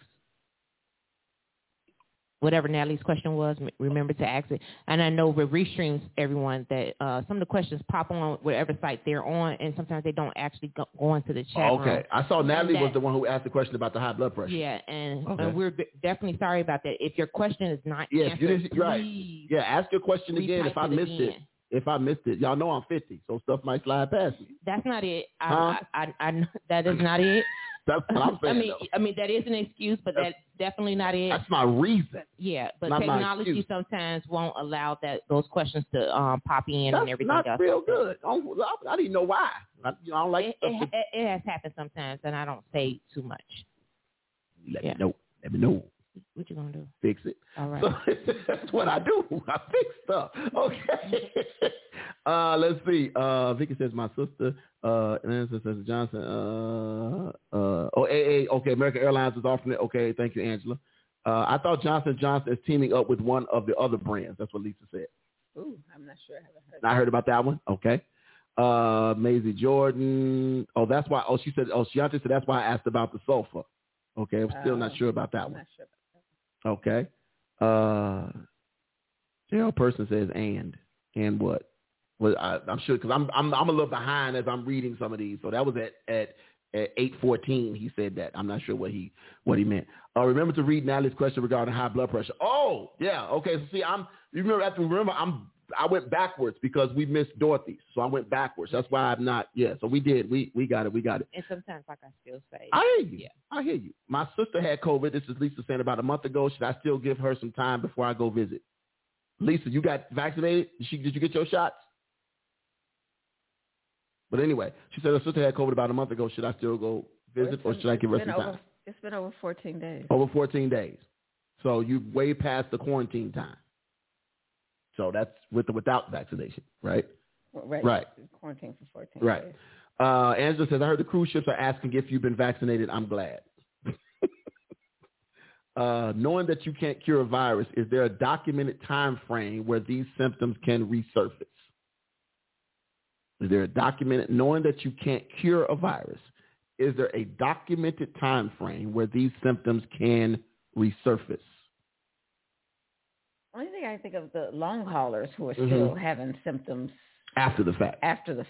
whatever Natalie's question was, remember to ask it. And I know with Restreams, everyone, that some of the questions pop on whatever site they're on, and sometimes they don't actually go into the chat room. Okay. I saw Natalie was the one who asked the question about the high blood pressure. Yeah, and we're definitely sorry about that. If your question is not answered, please ask your question again if I missed it. If I missed it, y'all know I'm 50, so stuff might slide past me. That's not it. I that is not it. That's what I'm saying. That is an excuse, but that's definited not it. That's my reason. Yeah, but technology sometimes won't allow those questions to pop in and everything else. That's real good. I didn't know why. I don't like it has happened sometimes, and I don't say too much. Let me know. What you gonna do? Fix it. All right. So, that's what I do. I fix stuff. Okay. Let's see. Vicky says my sister. And then says Johnson. AA. Okay. American Airlines is offering it. Okay. Thank you, Angela. I thought Johnson & Johnson is teaming up with one of the other brands. That's what Lisa said. Ooh, I'm not sure. I haven't heard. I heard about that one. Okay. Maisie Jordan. Oh, that's why. Oh, she said. Oh, Shiante said that's why I asked about the sulfur. Okay. I'm still not sure about that one. Not sure about that. Okay. Gerald Person says and what? Well, I'm sure because I'm a little behind as I'm reading some of these. So that was at 8:14. He said that. I'm not sure what he meant. Remember to read Natalie's question regarding high blood pressure. Oh yeah. Okay. So see, I'm I went backwards because we missed Dorothy, so I went backwards. That's why I'm not. Yeah, so we did. We got it. And sometimes, like I still say, I hear you. Yeah. I hear you. My sister had COVID. This is Lisa saying about a month ago. Should I still give her some time before I go visit? Lisa, you got vaccinated? Did you get your shots? But anyway, she said her sister had COVID about a month ago. Should I still go visit, or should I give her some time? It's been over 14 days. Over 14 days. So you're way past the quarantine time. So that's with or without vaccination, right? Right. Quarantine for 14 right. days. Angela says, I heard the cruise ships are asking if you've been vaccinated. I'm glad. Knowing that you can't cure a virus, is there a documented time frame where these symptoms can resurface? Is there a documented, knowing that you can't cure a virus, is there a documented time frame where these symptoms can resurface? Only thing I think of the long haulers who are still having symptoms after the fact.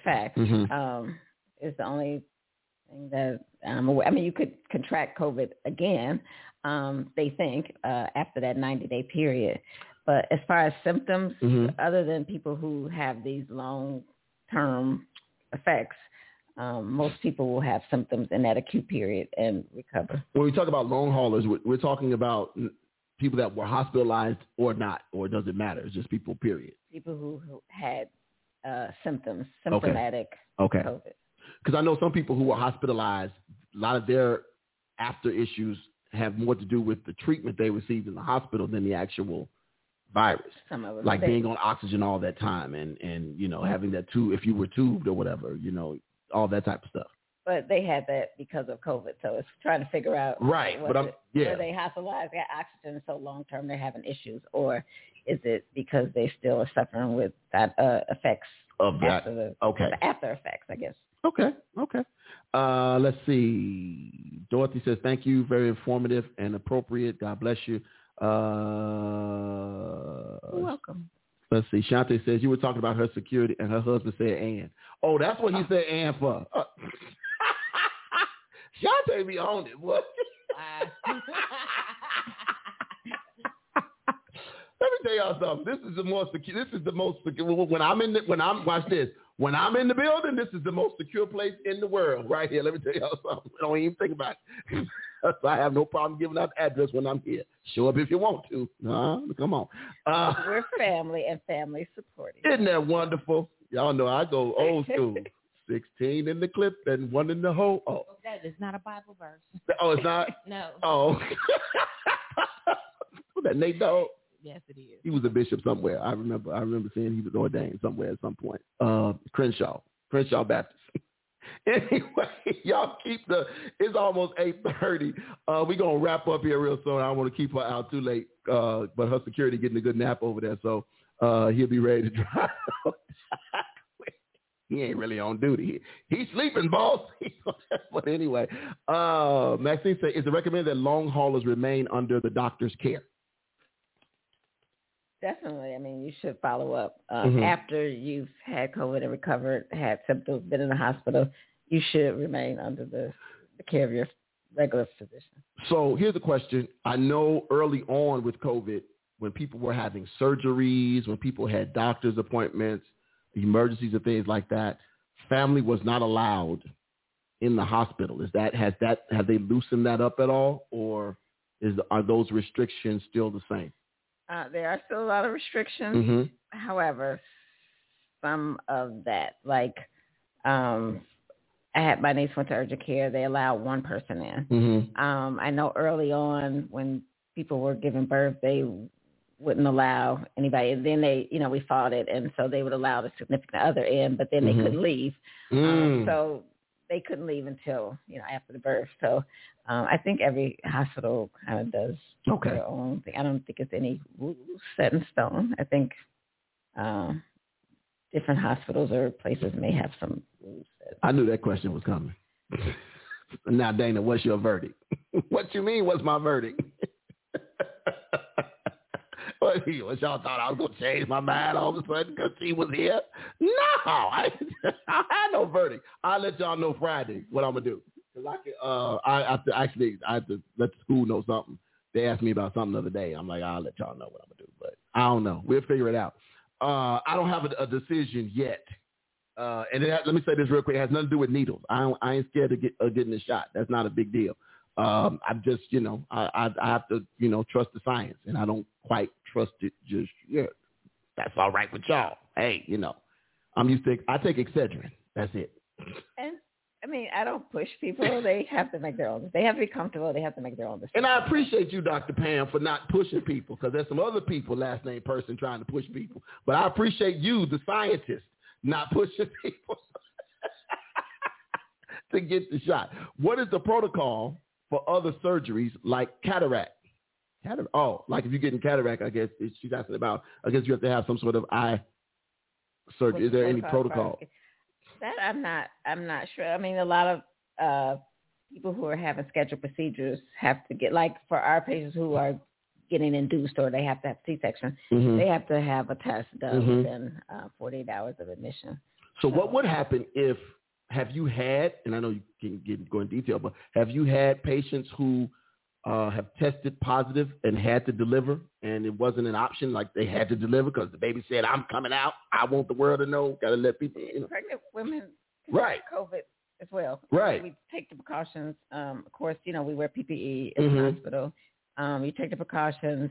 Is the only thing that I'm aware. I mean, you could contract COVID again, they think, after that 90-day period. But as far as symptoms, other than people who have these long-term effects, most people will have symptoms in that acute period and recover. When we talk about long haulers, we're talking about people that were hospitalized or not, or does it matter? It's just people, period. People who had symptomatic COVID. Because I know some people who were hospitalized, a lot of their after issues have more to do with the treatment they received in the hospital than the actual virus. Some of it, like being on oxygen all that time and having that tube, if you were tubed or whatever, all that type of stuff. But they had that because of COVID, so it's trying to figure out were they hospitalized, got oxygen so long term they're having issues, or is it because they still are suffering with that effects of that? The after effects, I guess. Okay. Let's see. Dorothy says, thank you. Very informative and appropriate. God bless you. You're welcome. Let's see. Shante says, you were talking about her security and her husband said, Ann. Oh, that's what he said Ann for. Shante be on it. What? Let me tell y'all something. This is the most secure. Watch this. When I'm in the building, this is the most secure place in the world right here. Let me tell y'all something. Don't even think about it. So I have no problem giving out the address when I'm here. Show up if you want to. Come on. We're family and family supporting. Isn't that wonderful? Y'all know I go old school. 16 in the clip and 1 in the hole. Oh, that is not a Bible verse. Oh, it's not? No. Oh. Was that Nate Dogg? Yes, it is. He was a bishop somewhere. I remember seeing he was ordained somewhere at some point. Crenshaw Baptist. Anyway, y'all it's almost 8:30. We're going to wrap up here real soon. I don't want to keep her out too late, but her security getting a good nap over there, so he'll be ready to drive. He ain't really on duty. He's sleeping, boss. But anyway, Maxine said, is it recommended that long haulers remain under the doctor's care? Definitely. I mean, you should follow up after you've had COVID and recovered, had symptoms, been in the hospital. You should remain under the care of your regular physician. So here's the question. I know early on with COVID, when people were having surgeries, when people had doctor's appointments, emergencies and things like that, family was not allowed in the hospital. Have they loosened that up at all, or are those restrictions still the same? There are still a lot of restrictions. However, some of that, like I had my niece went to urgent care. They allowed one person in. I know early on when people were giving birth, they wouldn't allow anybody. And then we fought it, and so they would allow the significant other in, but then they couldn't leave. So they couldn't leave until after the birth. So I think every hospital kind of does their own thing. I don't think it's any rules set in stone. I think different hospitals or places may have some rules. I knew that question was coming. Now, Dana, what's your verdict? What you mean, what's my verdict? What y'all thought I was going to change my mind all of a sudden because she was here? No, I had no verdict. I'll let y'all know Friday what I'm going to do. Because I have to let the school know something. They asked me about something the other day. I'm like, I'll let y'all know what I'm going to do. But I don't know. We'll figure it out. I don't have a decision yet. And let me say this real quick. It has nothing to do with needles. I ain't scared of getting the shot. That's not a big deal. I'm just, I have to, trust the science, and I don't quite trust it just yet. That's all right with y'all. Hey, I'm used to. I take Excedrin. That's it. And I mean, I don't push people. They have to make their own. They have to be comfortable. They have to make their own decisions. And I appreciate you, Dr. Pam, for not pushing people, because there's some other people, last name person, trying to push people. But I appreciate you, the scientist, not pushing people to get the shot. What is the protocol for other surgeries like cataract? Oh, like if you're getting cataract, I guess she's asking about. I guess you have to have some sort of eye surgery. Is there any protocol? That I'm not sure. I mean, a lot of people who are having scheduled procedures have to get, like for our patients who are getting induced or they have to have C-section, they have to have a test done within 48 hours of admission. So what would happen if, have you had, and I know you can go in detail, but have you had patients who have tested positive and had to deliver, and it wasn't an option, like they had to deliver because the baby said, I'm coming out, I want the world to know, got to let people, Pregnant women right. COVID as well. Right. We take the precautions. Of course, we wear PPE in the hospital. You take the precautions,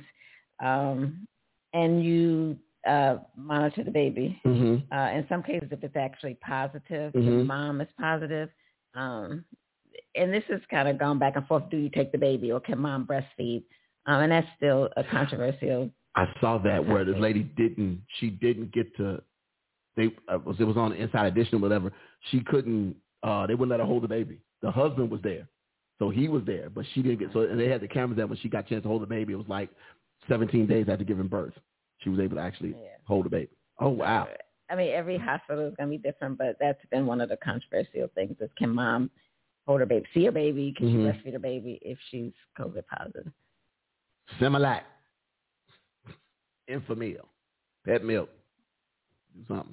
and you monitor the baby. In some cases, if it's actually positive, the mom is positive, and this has kind of gone back and forth. Do you take the baby, or can mom breastfeed? And that's still a controversial. I saw that where this lady didn't get to. It was on the Inside Edition or whatever. She couldn't. They wouldn't let her hold the baby. The husband was there, so he was there, but she didn't get. So and they had the cameras there when she got a chance to hold the baby. It was like 17 days after giving birth, she was able to actually hold the baby. Oh wow! I mean, every hospital is going to be different, but that's been one of the controversial things: is can mom hold her baby, see her baby, can she breastfeed her baby if she's COVID positive? Similac, Enfamil, pet milk, do something.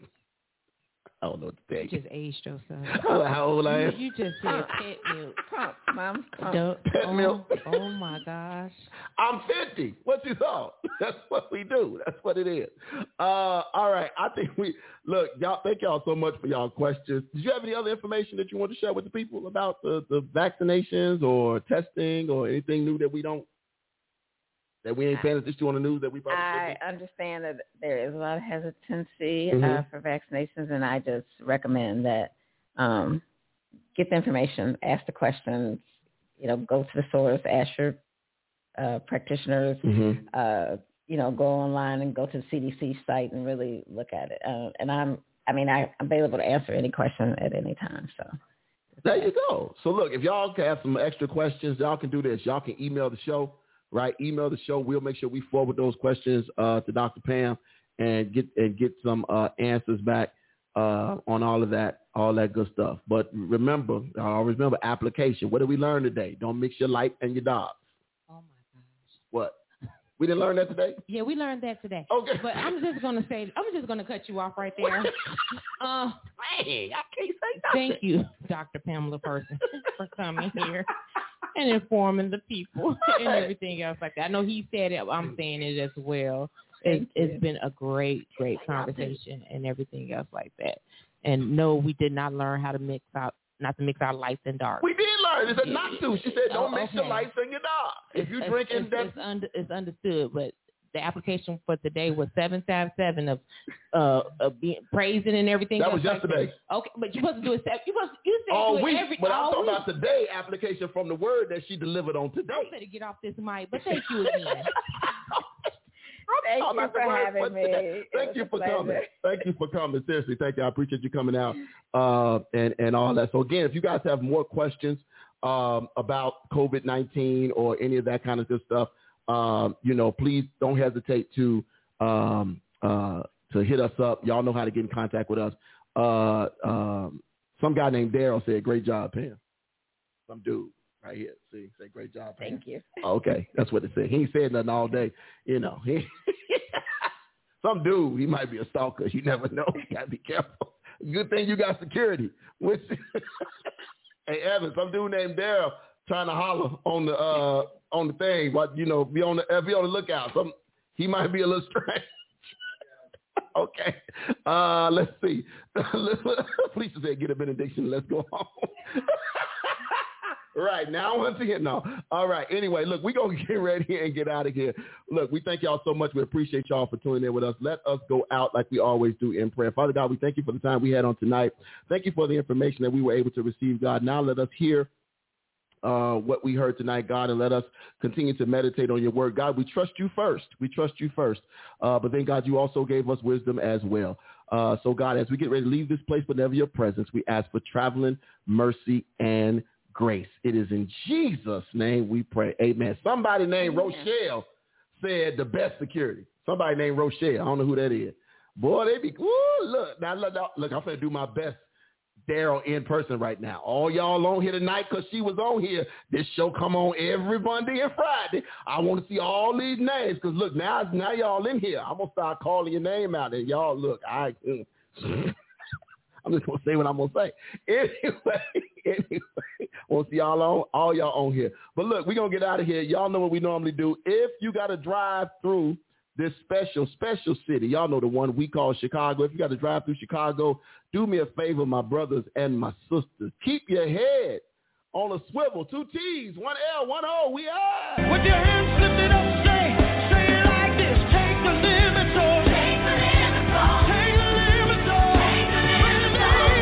I don't know what to tell you. You just aged yourself. How old I am? You just said pet milk. Pump, mom. Pump. Pet milk. Oh my gosh. I'm 50. What you thought? That's what we do. That's what it is. All right. I think y'all, thank y'all so much for y'all questions. Did you have any other information that you want to share with the people about the vaccinations or testing or anything new that we ain't paying attention on the news that we probably should be? I understand that there is a lot of hesitancy for vaccinations, and I just recommend that get the information, ask the questions, go to the source, ask your practitioners, go online and go to the CDC site and really look at it. And I'm available to answer any question at any time. So there you go. So look, if y'all have some extra questions, y'all can do this. Y'all can email the show. Right, email the show. We'll make sure we forward those questions to Dr. Pam and get some answers back on all that good stuff. But remember, always remember application. What did we learn today? Don't mix your light and your dogs. Oh my gosh. What? We didn't learn that today? Yeah, we learned that today. Okay. But I'm just gonna cut you off right there. Man, I can't say nothing. Thank you, Dr. Pamela Person, for coming here and informing the people and everything else like that. I know he said it. I'm saying it as well. It's been a great conversation and everything else like that. And no, we did not learn how to not to mix our lights and darks. We did learn. It said not to. She said don't mix your lights and your dark. If you drinking, it's understood. But the application for today was 757 of being praising and everything. That else was yesterday. Like that. Okay, but you're supposed to do it. You said all do it week. every. But I'm talking week. about today application from the word that she delivered on today. I'm going to get off this mic, but thank you again. Thank you for having me. Thank you for coming. Thank you for coming. Seriously, thank you. I appreciate you coming out and all that. So again, if you guys have more questions about COVID-19 or any of that kind of good stuff, please don't hesitate to hit us up. Y'all know how to get in contact with us. Some guy named Daryl said, "Great job, Pam." Some dude right here. See, say, "Great job, Pam." Thank you. Okay, that's what it said. He ain't said nothing all day. Some dude, he might be a stalker. You never know. You gotta be careful. Good thing you got security. Hey, Evan, some dude named Daryl trying to holler on the thing, but be on the lookout. He might be a little strange. Okay. Let's see. Please say get a benediction. Let's go home. Right. Now, once again, no. All right. Anyway, look, we're going to get ready and get out of here. Look, we thank y'all so much. We appreciate y'all for tuning in with us. Let us go out like we always do in prayer. Father God, we thank you for the time we had on tonight. Thank you for the information that we were able to receive, God. Now let us hear what we heard tonight, God, and let us continue to meditate on your word. God, we trust you first. We trust you first. But then, God, you also gave us wisdom as well. So, God, as we get ready to leave this place, but never your presence, we ask for traveling mercy and grace. It is in Jesus' name we pray. Amen. Somebody named Rochelle said the best security. Somebody named Rochelle. I don't know who that is. Boy, they be, ooh, look, I'm going to do my best Daryl in person right now. All y'all on here tonight because she was on here. This show come on every Monday and Friday. I want to see all these names because, look, now y'all in here. I'm going to start calling your name out. And y'all, look, I'm just going to say what I'm going to say. Anyway, we'll see all y'all on here. But, look, we're going to get out of here. Y'all know what we normally do. If you got to drive through this special city, y'all know the one we call Chicago. If you got to drive through Chicago, do me a favor, my brothers and my sisters. Keep your head on a swivel. 2 T's, 1 L, 1 O. We are. With your hands lifted up, say it like this. Take the limits off. Take the limits off. Take the limits off. Take the limits off.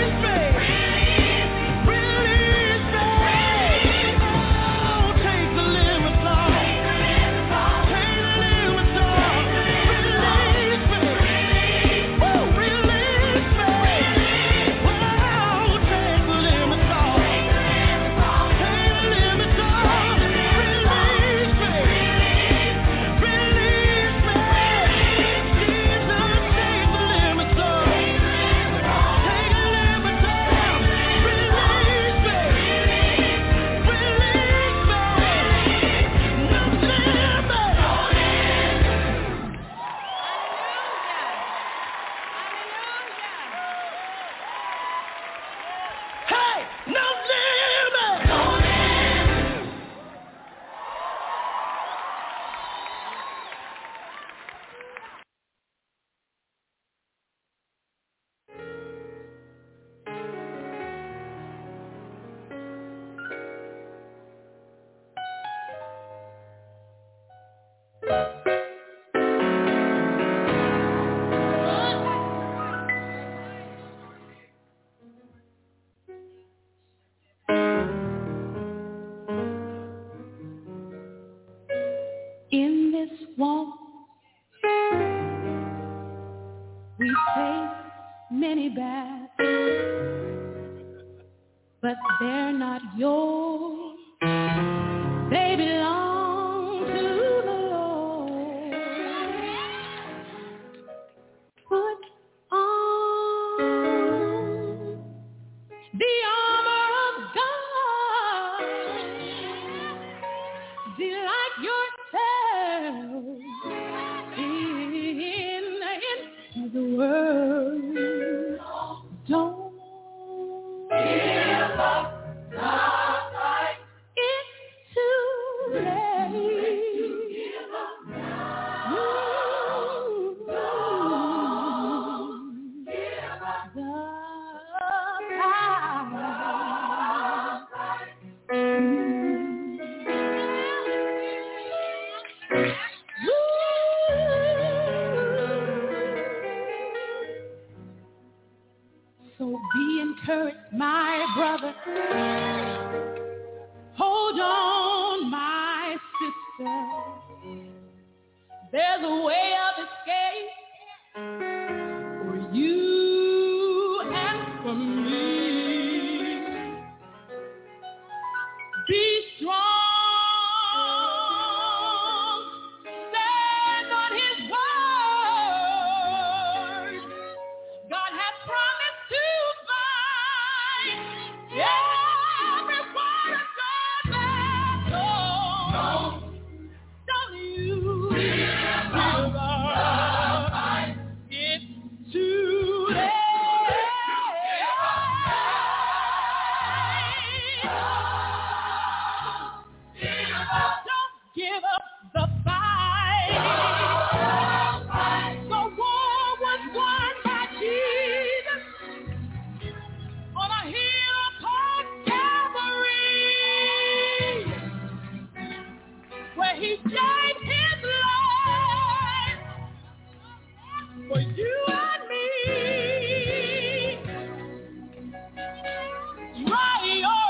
Release me. Release me. Oh, take the limits off. Take the limits off. Take the limits off. Release me. Woo, release me. Wow, take the limits off. Take the limits off. Take the limits off. Release me. Release me. Jesus, take the limits off. Take the limits off. Take the limits off. Release me. Release me. No limits. Hey, no limits. No limits. In this walk, we face many battles, but they're not yours. They belong to the Lord. Put on the armor of God. Delight yourself in the word. Don't give up the fight. It's too late. Give up now. Give up the So be encouraged, my brother. Hold on, my sister. There's a way of escape for you and for me. Be strong. Stand on his word. God has promised to fight every one of God's battles. Don't you give up. for you and me. Dry your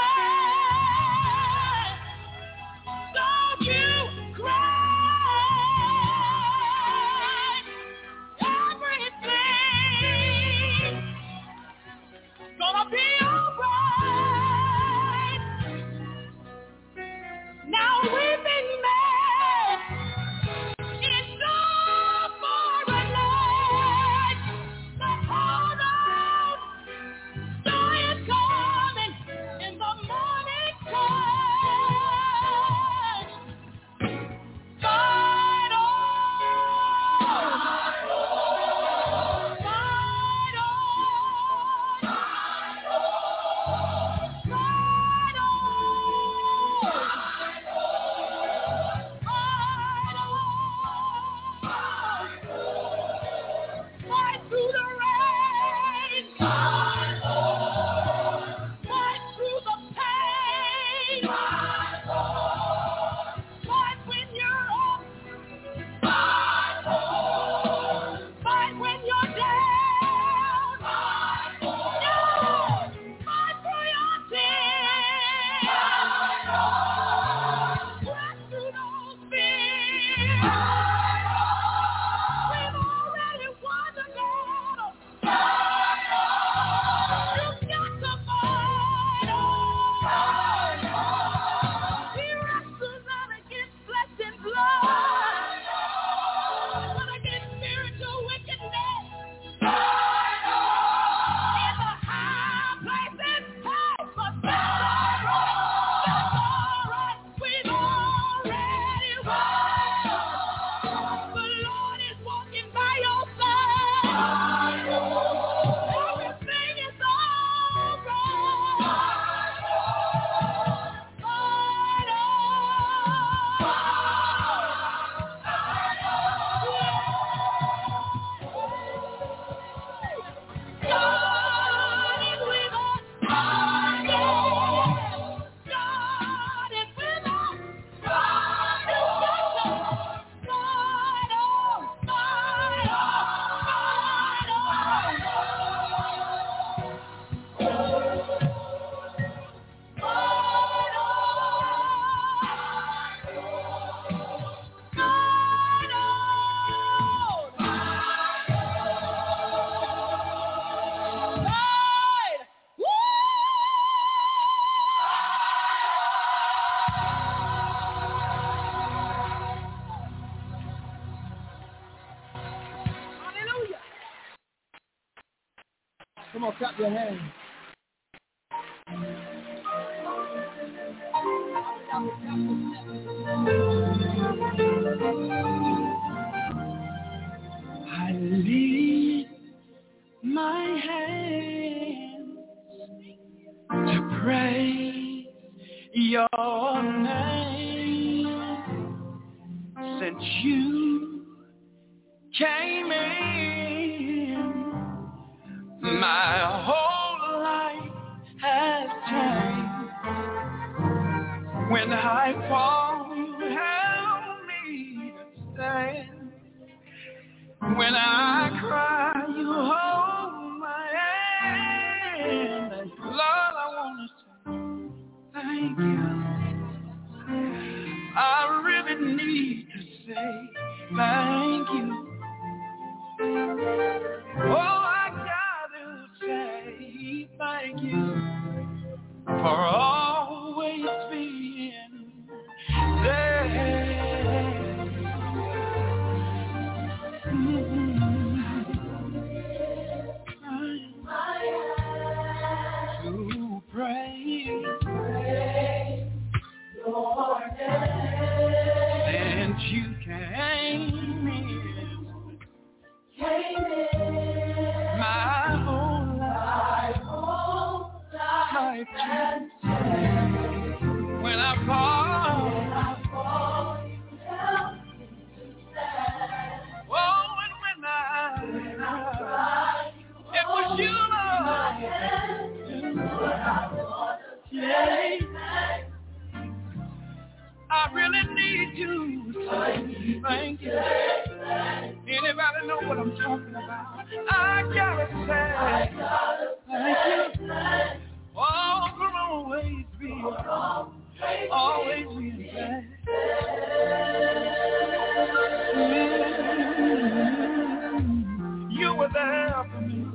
eyes, don't you cry. Everything's gonna be alright. Now we've been made. It's all for a night. So hold on. Joy is coming in the morning time. Fight on. Fight on. Fight on. Fight through the rain. Fight through the pain. Fight when you're up. Fight when you're down. Fight for your tears. Fight through those fears. We've already won the battle. You've got to fight on. We wrestle not against flesh and blood, but against spiritual wickedness. In the high places, hey, but that's alright. We've already won. The Lord is walking by your side. Everything is alright. Fight on. God is with us. God is with us. Fight on. Fight on. Fight Hallelujah. Come on, clap your hands. I lift my hands to praise your name. Since you came in, my whole life has changed. When I fall, you help me to stand. When I cry, you hold my hand. Lord, I want to say thank you. I really need to say thank you. Oh, I gotta say thank you for always being there. To praise your name. Since you came in, my whole life has changed. When I fall, you help me to stand. Oh, and when I cry, it was you, Lord. I really need to say thank you. Anybody know what I'm talking about? I gotta say, thank you. Oh, for always being there. You were there for me.